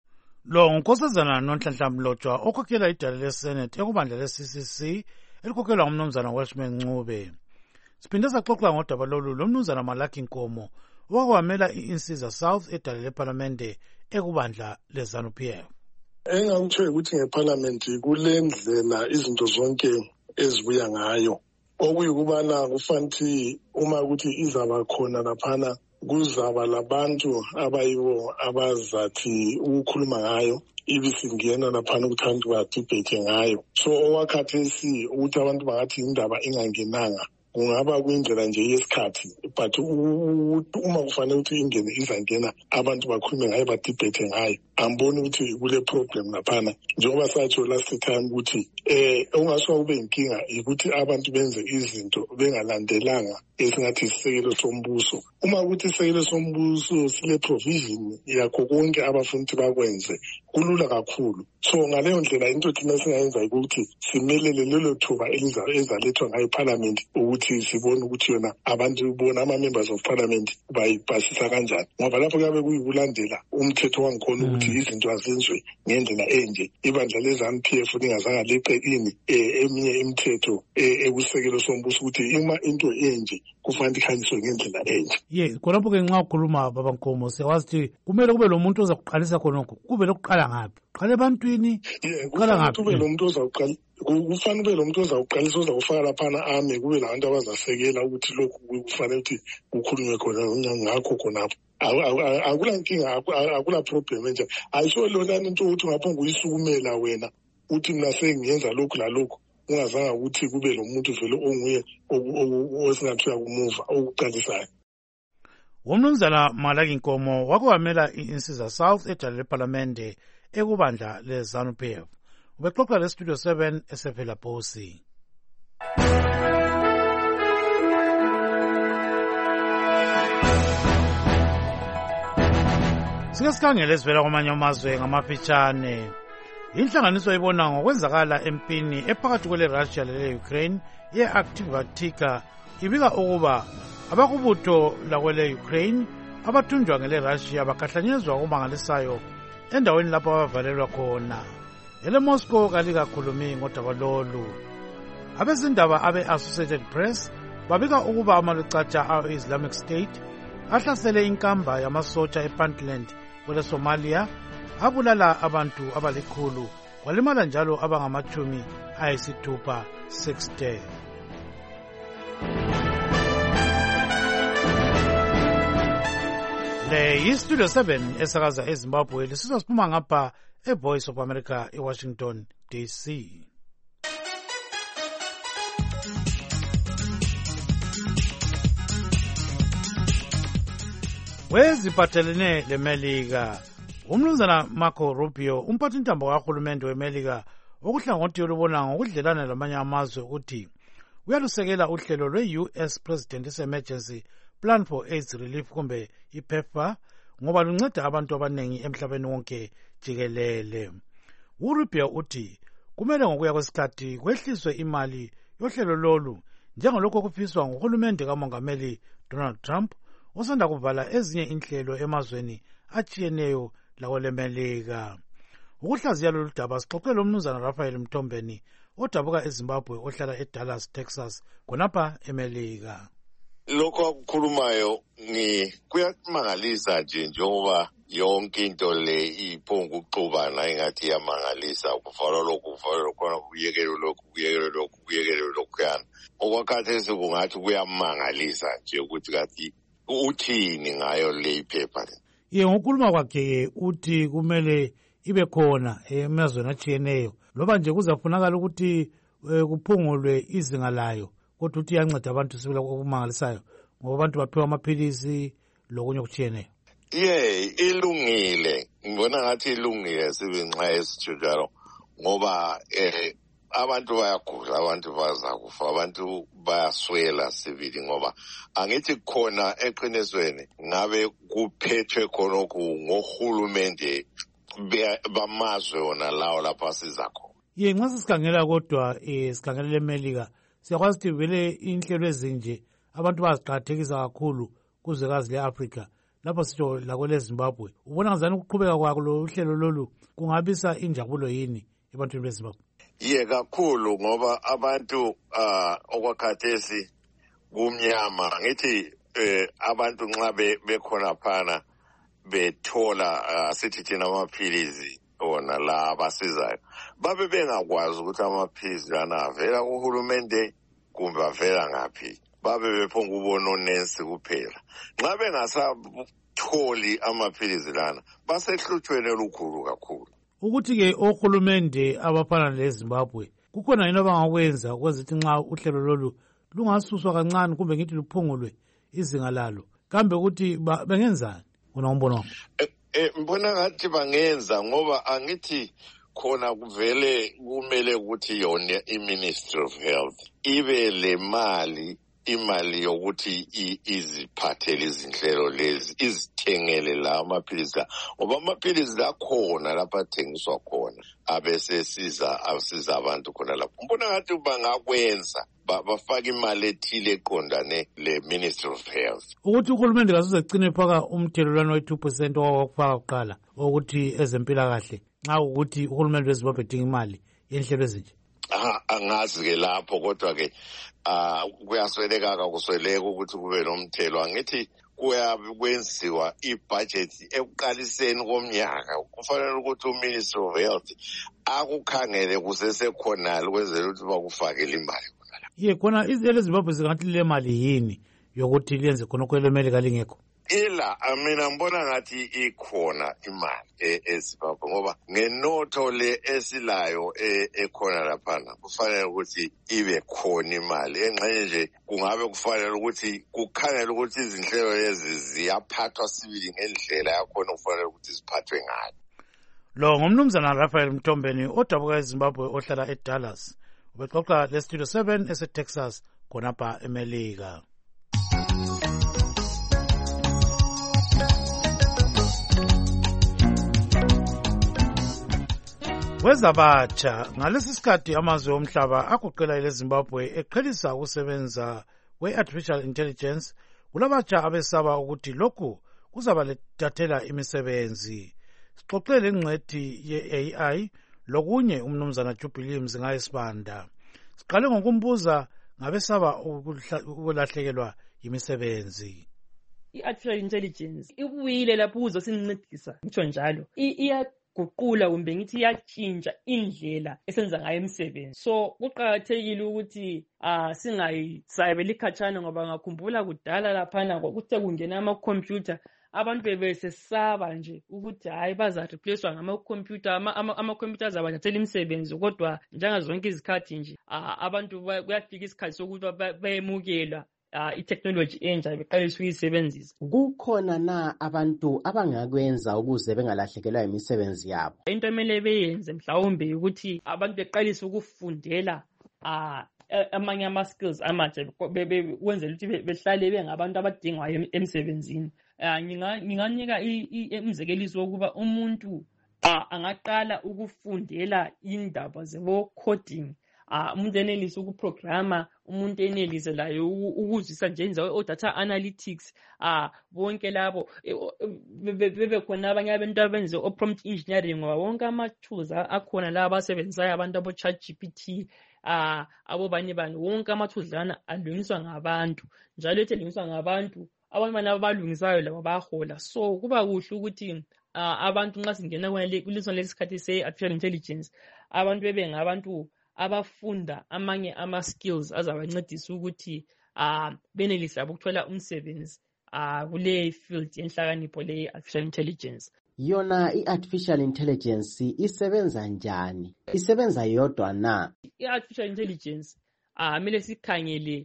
Lo nkosazana Nonhlanhla Mlotshwa okhokhela idale le-Senate ekubandla le-C C C elikhokhelwa ngumnumzana Welshman Ncube. Siphinde saxoxa ngodaba lolu lomnumzana Malaki Nkomo owakwamela i-Insiza South edale leParlamente ekubandla le-ZANU-P F. Engakutsho ukuthi ngeParliament kule ndlela izinto zonke ezibuya ngayo okuyikubana kufanele uma ukuthi izaba khona laphana kuzaba labantu abayibo abazathi ukukhuluma ngayo ibisingena laphana ukuthanda badebate ngayo. So owakhathesi ukuthi abantu bangathi indaba ingangenanga kungaba kuyindlela nje yesikhathi but uma kufanele ukuthi ingene izangena abantu bakhulume ngayo badebate ngayo amboni ukuthi kule problem laphana njengoba satsho last time ukuthi eh ongasuka kube inkinga ukuthi abantu benze izinto bengalandelanga esingathi isisekelo sombuso. Uma ukuthi isisekelo sombuso sile provision yakho konke abafundi bakwenze kulula kakhulu. So ngaleyo ndlela into thina singayenza ukuthi simelele lelo thuba elizalethwa ngayo iParliament ukuthi sibone ukuthi yona abantu bona ama-members of Parliament bayipasisa kanjani ngoba lapho kuyabe kuyikulandela umthetho wangikhona ukuthi izinto azenziwe ngendlela enje. Ibandla le-ZANU-P F lingazange leqe ini eminye imithetho ekusekelo sombuso ukuthi uma into enje kufanele ikhanyiswe ngendlela enje. Ye khonapho ke nxa ukhuluma baba Nkomo siyawazi ukuthi kumele kube lo muntu ozakuqalisa khonokho kube lokuqala ngaphi qala ebantwini qala ngaphi kube lo muntu ozawuqala kufanele kube lo muntu ozawuqalisa ozawufaka laphana ame kube labantu abazasekela ukuthi lokhu kufanele ukuthi kukhulunywe khona ngakho khonapho. Akula nkinga akula problem enje ayisho lona into ukuthi ungaphonga uyisukumela wena uthi mina sengiyenza lokhu lalokhu ungazange ukuthi kube lo muntu vele onguye osingathi uyakumuva okuqalisayo. Umnumzana Malaki Nkomo wakwamela i-Insiza South edale leParlamente ekubandla le-ZANU-P F. Ubexoxa le-Studio seven esevela Posi. Sike sikhangele sivela kwamanye amazwe ngamafitshane. Inhlanganiso ibona ngokwenzakala empini ephakathi kwele Russia lele Ukraine ye-Activatica ibika ukuba abakubutho lakwele Ukraine abathunjwa ngele Russia bakahlanyezwa okumangalisayo endaweni lapho abavalelwa khona. Ele Moscow kalikakhulumi ngodaba lolu. Abezindaba abe-Associated Press babika ukuba amalucatsha awe-Islamic State ahlasele inkamba yamasotsha ePuntland kwele Somalia abulala abantu abalikhulu walimala njalo abangamachumi ayisithupha sixty. Le yiStudio seven esakaza eZimbabwe lisizwa siphuma ngapha eVoice of America eWashington D C. Weziphathelene leMelika, umnumzana Marco Rubio umphathintambo kahulumende weMelika okuhlangothi olubona ngokudlelana lamanye amazwe ukuthi uyalusekela uhlelo lwe-U S President's Emergency Plan for AIDS Relief kumbe iPEPFAR ngoba lunceda abantu abanengi emhlabeni wonke jikelele. uRubio uthi kumele ngokuya kwesikhathi kwehliswe imali yohlelo lolu njengalokho kufiswa nguhulumende kamongameli Donald Trump osanda kuvala ezinye inhlelo emazweni atshiyeneyo lakweleMelika. Ukuhlaziya lolu daba sixoxe lomnumzana Raphael Mtombeni odabuka eZimbabwe ohlala eDallas, Texas khonapha eMelika. Lokho akukhulumayo ni kuyamangalisa nje njengoba yonke into le iphonga ukuxubana engathi iyamangalisa kuvala lokhu kuvala lokho kuyekele lokhu kuyekele lokhu kuyekele lokhu yana okwakhathesi kungathi kuyamangalisa nje ukuthi kathi uthini ngayo le iphepha le. Ye ngokuluma kwakhe uthi kumele ibe khona emazweni atshiyeneyo loba nje kuzafunakala ukuthi kuphungulwe izinga layo kodwa uthi yanceda abantu sibula okumangalisayo ngoba abantu baphiwa amaphilisi lokunye okutshiyeneyo. Ye ilungile ngibona ngathi ilungile sibe nxa esitshalo ngoba eh abantu bayagula abantu bazakufa abantu bayaswela sibili ngoba angithi khona eqinisweni ngabe kuphethwe khonokho ngohulumende bamazwe wona lawo lapha sizakho. Ye nxa sikhangela kodwa eh sikhangela eMelika siyakwazi ukuthi vele inhlelo ezinje abantu baziqhathekisa kakhulu kuzwekazi leAfrica lapho sitho lakwele Zimbabwe. Ubona ngazani ukuqhubeka kwakho lo uhlelo lolu kungabisa injabulo yini ebantwini beZimbabwe? Ye kakhulu ngoba abantu uh, okwakhathesi kumnyama ngithi eh, abantu nxa bekhona phana bethola uh, sithi thina amaphilizi ona la abasizayo babe bengakwazi ukuthi amaphilizi lana avela kuhulumende kumbe avela ngaphi babe bephonga ubona onensi kuphela nxa bengasatholi amaphilizi lana basehluthweni olukhulu kakhulu. Ukuthi ke ohulumende abafana leZimbabwe kukhona yini abangakwenza ukwenza nxa uhlelo lolu lungasuswa kancane kumbe ngithi luphungulwe izinga lalo kambe ukuthi bengenzani una umbono? Eh, eh mbona ngathi bangenza ngoba angithi khona kuvele kumele ukuthi yona iMinistry of Health ibe le mali imali yokuthi iziphathele izinhlelo lezi izithengele la amaphilisi ngoba amaphilisi akhona lapha athengiswa khona abese siza asiza abantu khona lapho. Mbona ngathi bangakwenza bafaka imali ethile eqondane le Ministry of Health ukuthi uhulumende kasuzegcine phaka umthelelwano we two percent owakufaka kuqala ukuthi ezempilakahle nxa ukuthi uhulumende weZimbabwe edinga imali yenhlelo ezinje. Ah angazi ke lapho kodwa ke ah kuyasweleka kakusweleka ukuthi kube nomthelo angithi kuyakwenziwa ibudget ekuqaliseni komnyaka kufanele ukuthi uMinistry of Health akukhangele kusesekhonala ukwenzela ukuthi bakufakele imali khona. Ye khona izele Zimbabwe zingathi le mali yini yokuthi lenze khona kweleMelika lingekho? Ila mina ngibona ngathi ikhona imali eZimbabwe ngoba ngenotho le esilayo ekhona lapha kufanele ukuthi ibe khona imali engxenye nje kungabe kufanele ukuthi kukhangele ukuthi izinhlelo lezi ziyaphathwa sibili ngendlela yakhona kufanele ukuthi ziphathwe ngayo. Lo ngumnumzana Raphael Mtombeni odabuka eZimbabwe ohlala eDallas ubexoxa leStudio seven eseTexas khonapha eMelika. Wezabatsha ngalesi sikhathi amazwe omhlaba agoqela leZimbabwe eqhelisa ukusebenza kwe-artificial intelligence, kulabatsha abesaba ukuthi lokhu kuzabalethathela imisebenzi. Sixoxele ingcwethi ye-A I lokunye umnumzana Jubilee Mzingayisibanda. Siqale ngokumbuza ngabesaba ukulahlekelwa yimisebenzi. I-artificial intelligence ibuyile lapho uzosincedisa ngitsho njalo iyaguqula kumbe ngithi iyatshintsha indlela esenza ngayo imisebenzi. So kuqakathekile ukuthi ah singayisayebeli khatshana ngoba ngakhumbula kudala laphana ukuthi kungena ama-computer abantu bebesesaba nje ukuthi hayi baza-replacewa ngama-computer, ama-computer azabathathela imisebenzi. Kodwa njengazonke izikhathi nje abantu kuyafika isikhathi sokuthi bayemukelwa Uh, i-technology entsha beqalisa ukuyisebenzisa. Kukhona na abantu abangakwenza ukuze bengalahlekelwa imisebenzi yabo? Into emele beyenze mhlawumbe ukuthi abantu beqalisa ukufundela uh, amanye ama-skills amatsha kwenzela ukuthi behlale bengabantu abadingwayo emsebenzini. Uh, nginganika umzekeliso wokuba umuntu uh, angaqala ukufundela indaba zebo-coding. Ah, umuntu enelise ukuprograma, umuntu enelise layo ukuzisa nje indawo o-data analytics, ah bonke labo bebe khona abanye abantu abenze o-prompt engineering ngoba wonke ama-tools akhona la abasebenzisayo abantu abo-chat G P T, ah abo banye bani, wonke ama-tools lana alungiswa ngabantu. Njalo ethi alungiswa ngabantu, abantu bana abalungisayo labo bayahola. So kuba kuhle ukuthi ah abantu nxa singena kuleso lesikhathi se-artificial intelligence, abantu bebe ngabantu abafunda amanye ama-skills azabancedisa ukuthi uh, benelise ukuthola umsebenzi uh, kule field yenhlakanipho le-artificial intelligence. Yona i-artificial intelligence isebenza njani? Isebenza yodwa na? I-artificial intelligence uh, mele sikhangele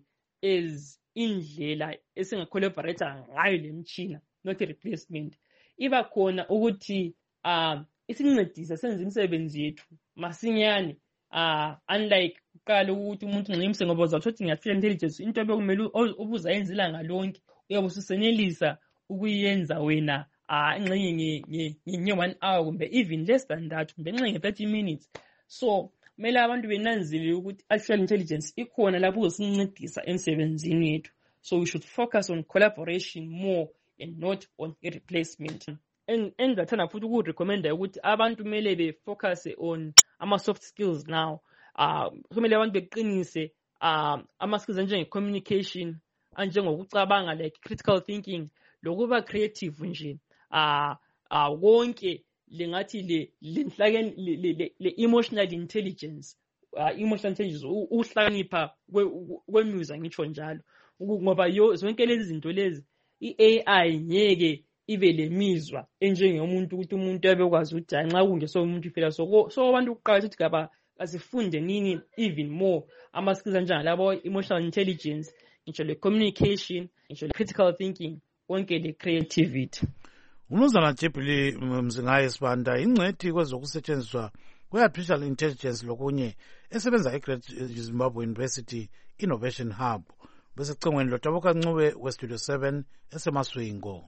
as indlela esingacollaborata ngayo le mchina, not a replacement. Iba khona ukuthi uh, isincedisa senze imisebenzi yethu masinyane. Ah, uh, unlike uqala ukuthi umuntu ngimise ngoba uzathothi ngi-artificial intelligence into bekumele ubuzayenzela ngalonke uyabe ususenelisa ukuyenza wena ah engxenye nge one hour kumbe even less than that kumbe engxenye thirty minutes. So mele abantu benanzile ukuthi artificial intelligence ikhona lapho uzosincedisa emsebenzini yethu. So we should focus on collaboration more and not on a replacement. Engathanda futhi ukurecommenda ukuthi abantu mele be focus on ama soft skills now. Uh kumele abantu beqinise uh ama skills njenge communication, anjengokucabanga like critical thinking, lokuba creative nje. Uh uh konke lengathi le lenhlakeni le emotional intelligence, uh emotional intelligence uhlakanipha kwemizwa ngitsho njalo. Ngoba yo zonke lezi zinto lezi i-A I ngeke ibe lemizwa enjengomuntu ukuthi umuntu abekwazi ukuthi nxa kungeso umuntu phela. So so abantu ukuqala ukuthi gaba asifunde nini even more ama skills njengalabo emotional intelligence, ngitsho le communication, ngitsho le critical thinking, konke le creativity. Umnumzana Jubilee Mzingayisibanda ingcwethi kwezokusetshenziswa kwe-artificial intelligence lokunye esebenza eGreat Zimbabwe University Innovation Hub. Bese cengweni lodabuka Ncube we Studio seven esemaswingo.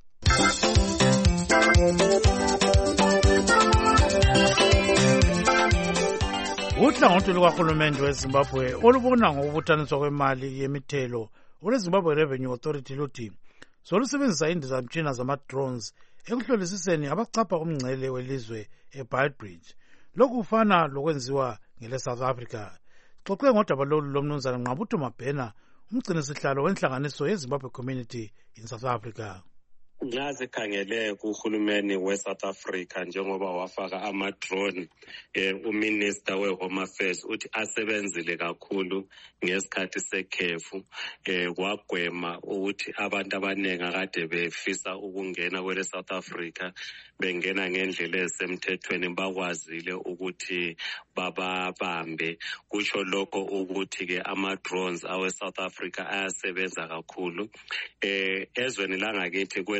Uhlangothi lukahulumende weZimbabwe olubona ngokubuthaniswa kwemali yemithelo olweZimbabwe Revenue Authority luthi solusebenzisa indizamtshina zama-drones ekuhlolisiseni abachapha umngcele welizwe eBeitbridge. Lokhu kufana lokwenziwa ngele-South Africa. Xoxe ngodaba lolu lomnumzana Nqabutho Mabhena, umgcinisihlalo wenhlanganiso yeZimbabwe Community in South Africa. Nxa sikhangele kuhulumeni we-South Africa njengoba wafaka ama-drone, eh, uminister we-Home Affairs uthi asebenzile kakhulu ngesikhathi sekhefu, eh, kwagwema ukuthi abantu abaningi akade befisa ukungena kwele South Africa bengena ngendlela ezisemthethweni bakwazile ukuthi bababambe. Kusho lokho ukuthi ke ama-drones awe-South Africa ayasebenza kakhulu. Eh, ezweni langakithi kwele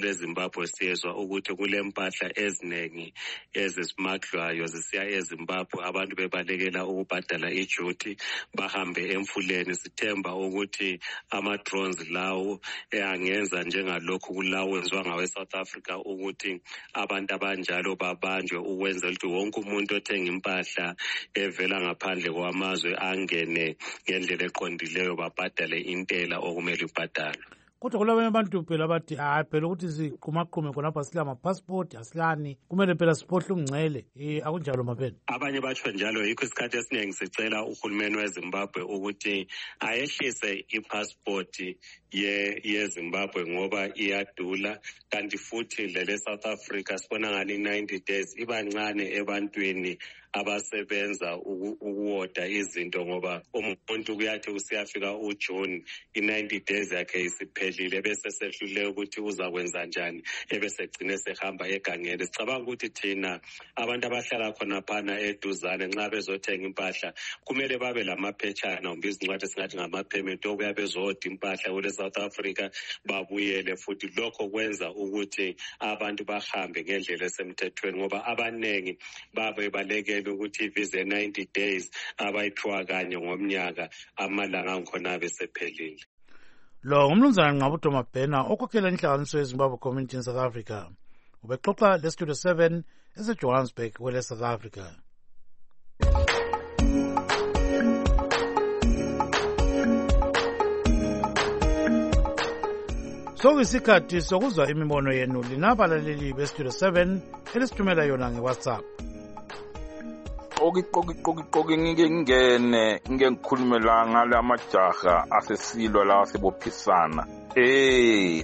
beZimbabwe siyezwa ukuthi kulempahla eziningi ezisimaglwayo zisiya eZimbabwe, abantu bebalekela ukubhadala iduty bahambe emfuleni. Sithemba ukuthi ama-drones lawo angenza njengalokhu kulawenzwa ngawe-South Africa ukuthi abantu abanjalo babanjwe, ukwenzela ukuthi wonke umuntu othenga impahla evela ngaphandle kwamazwe angene ngendlela eqondileyo babhadale intela okumele ibhadalwe. Kodwa kulabanye abantu phela abathi hayi phela ukuthi siqumaqume khonapha sila ama-passport asilani, kumele phela siphohle umngcele. um akunjalo maphela. Abanye batsho njalo, yikho isikhathi esiningi sicela uhulumeni weZimbabwe ukuthi ayehlise ipassport yeZimbabwe ngoba iyadula, kanti futhi lele South Africa sibona ngani ninety days ibancane ebantwini abasebenza ukuwoda izinto, ngoba umuntu kuyathi usiyafika uJune i-ninety days yakhe isiphelile bese sehluleka ukuthi uza kwenza njani, ebese gcine sehamba egangeni. Sicabanga ukuthi thina abantu abahlala khona phana eduzane nxa bezothenga impahla kumele babe lamaphetshana kumbe izincwadi esingathi ngama-permit okuya bezowoda impahla kule South Africa babuyele futhi. Lokho kwenza ukuthi abantu bahambe ngendlela esemthethweni, ngoba abanengi babe baleke ukuthi ivisa ninety days abayiphiwa kanye ngomnyaka amalanga angikhona besephelile. Lo ngumnumzana Nqabudo Mabhena okhokhela inhlanganiso yeZimbabwe Community in South Africa. Ubexoxa leStudio seven eseJohannesburg kwele South Africa. Sokuyisikhathi sokuzwa imibono yenu linabalaleli beStudio seven elisithumela yona ngeWhatsApp. Qoki qoki qoki qoki ngike ngene ngike ngikhulume la ngala majaha asesilwa la asebophisana. Eh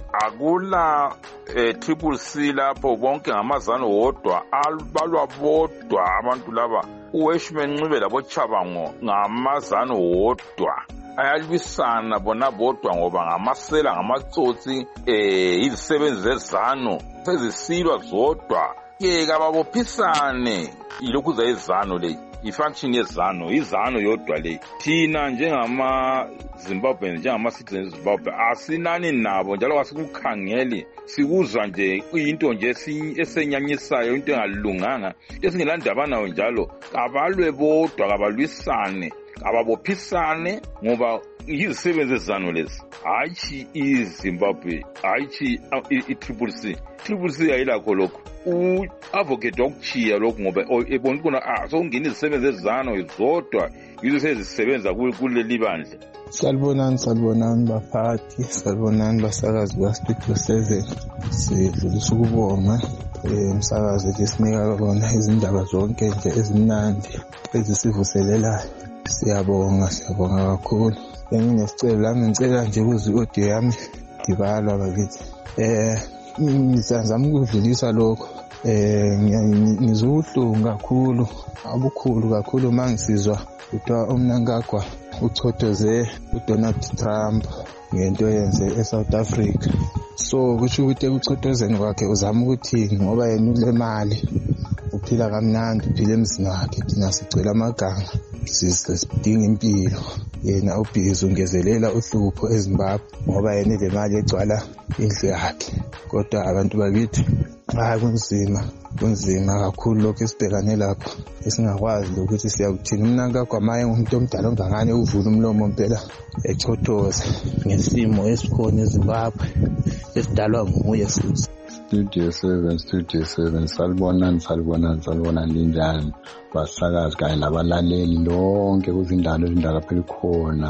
akula eh triple C lapho bonke ngamazano wodwa albalwa bodwa abantu laba uWeshman Ncube labo Chabango ngamazano wodwa ayalwisana bona bodwa ngoba ngamasela ngamatsotsi eh izisebenzi zezano sezisilwa zodwa ke kababophisane ilokhu zayizano le ifunction yezano izano yodwa le. Thina njengama Zimbabwe njengama citizens Zimbabwe asinani nabo njalo asikukhangeli, sikuzwa nje kuyinto nje esenyanyisayo, into engalunganga esingelandaba nayo njalo. Abalwe bodwa kabalwisane ababophisane ngoba izisebenzi zezano lezi hayi iZimbabwe hayi i-Triple C Triple C ayilakho lokho. U-advocate wakuchiya lokhu ngoba ebona ukuna ah sokungena izisebenzi ezizano izodwa yizo sezisebenza kuleli bandla. Salibonani salibonani baphathi, salibonani basakazi baStudio seven. Sidlulisa ukubonga umsakazi lesinika bona izindaba zonke nje ezimnandi ezisivuselelayo. Siyabonga siyabonga kakhulu. Benginesicelo lami ngicela nje ukuze i-audio yami dibalwa bakithi. Eh ngizama ukudlulisa lokho. Eh ngizuhlungu kakhulu abukhulu kakhulu mangisizwa kuthiwa uMnangagwa uchothoze uDonald Trump ngento yenze eSouth Africa. So kusho ukuthi ekuchothozeni kwakhe uzama ukuthi ngoba yena ule mali uphila kamnandi uphila emzini wakhe, thina sicela amaganga sisidinga impilo. Yena ubhizi ungezelela uhlupho eZimbabwe ngoba yena le mali egcwala indlu yakhe. Kodwa abantu bakithi hayi kunzima kunzima kakhulu lokho esibhekane lapho esingakwazi ukuthi siyakuthina. Umnangagwa maye ngumuntu omdala ongangane uvula umlomo mpela echothoza ngesimo esikhona eZimbabwe esidalwa nguye futhi. Studio seven Studio seven salibonani salibonani salibonani linjani basakazi kanye nabalaleli lonke kuzindalo izindaba phela khona.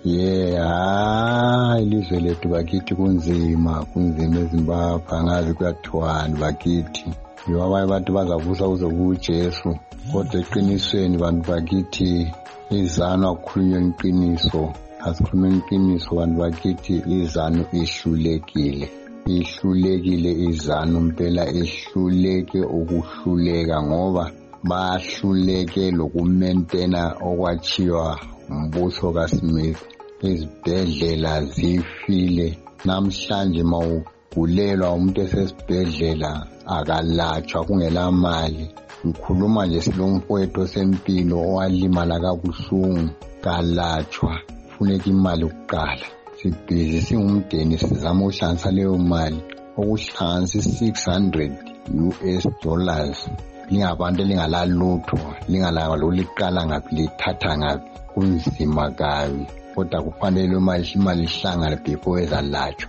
Yeah, ilizwe lethu bakithi kunzima kunzima eZimbabwe angazi kuyathiwani bakithi. Yoba abantu bazavusa uze kuJesu kodwa eqinisweni bantu bakithi izano akukhulunywa iqiniso, asikhulunywa iqiniso bantu bakithi izano ihlulekile. Ihlulekile izano mpela ihluleke ukuhluleka ngoba bahluleke lokumaintaina okwachiwa umbuso kaSmith. Izibhedlela zifile namhlanje mawugulelwa umuntu esesibhedlela akalatshwa kungela mali. Ngikhuluma nje silomfowethu sempilo owalimala kabuhlungu kalatshwa funeka imali ukuqala. Sibhizi singumdeni sizama uhlanganisa leyo mali okuhlanganisa six hundred U S dollars. Lingabantu elingalalutho, lingalaliqala ngaphi lithatha ngaphi, kunzima kabi. Kodwa kufanele imali ihlangane before ezalatshwa.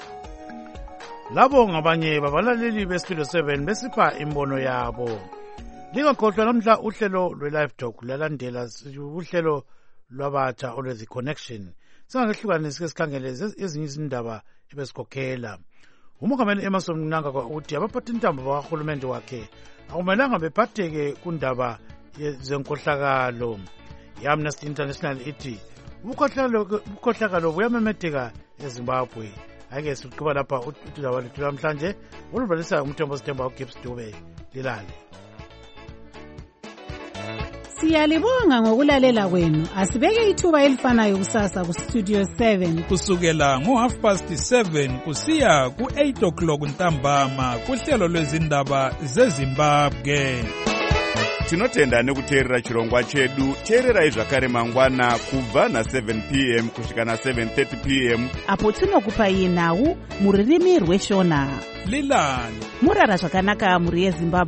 Labo ngabanye babalaleli beStudio seven besipha imbono yabo. Lingakhohlwa namhla uhlelo lwe-Live Talk lalandela uhlelo lwabatsha olwezi connection. Singakehlukanisi ke sikhangele ezinye izindaba ebesikhokhela. Umongameli Emmerson Mnangagwa uthi abaphathintambo bakahulumende wakhe akumelanga bephatheke kundaba zenkohlakalo. I-Amnesty International ithi ubukhohlakalo buyamemetheka eZimbabwe. Ake siqhuba lapha udaba lethu namhlanje olubhalisa umthombo Sithemba uGibbs Dube lilale. Siyalibonga ngokulalela kwenu. Asibeke ithuba elifanayo kusasa ku Studio seven kusukela ngo half past seven kusiya ku eight o'clock ntambama kuhlelo lwezindaba zeZimbabwe. Tinotenda nekuteerera chirongwa chedu. Teererai zvakare mangwana kubva na seven p m kusvika na seven thirty p m apo tinokupai nhau muririmi rweshona. Lilani murara zvakanaka muri yeZimbabwe.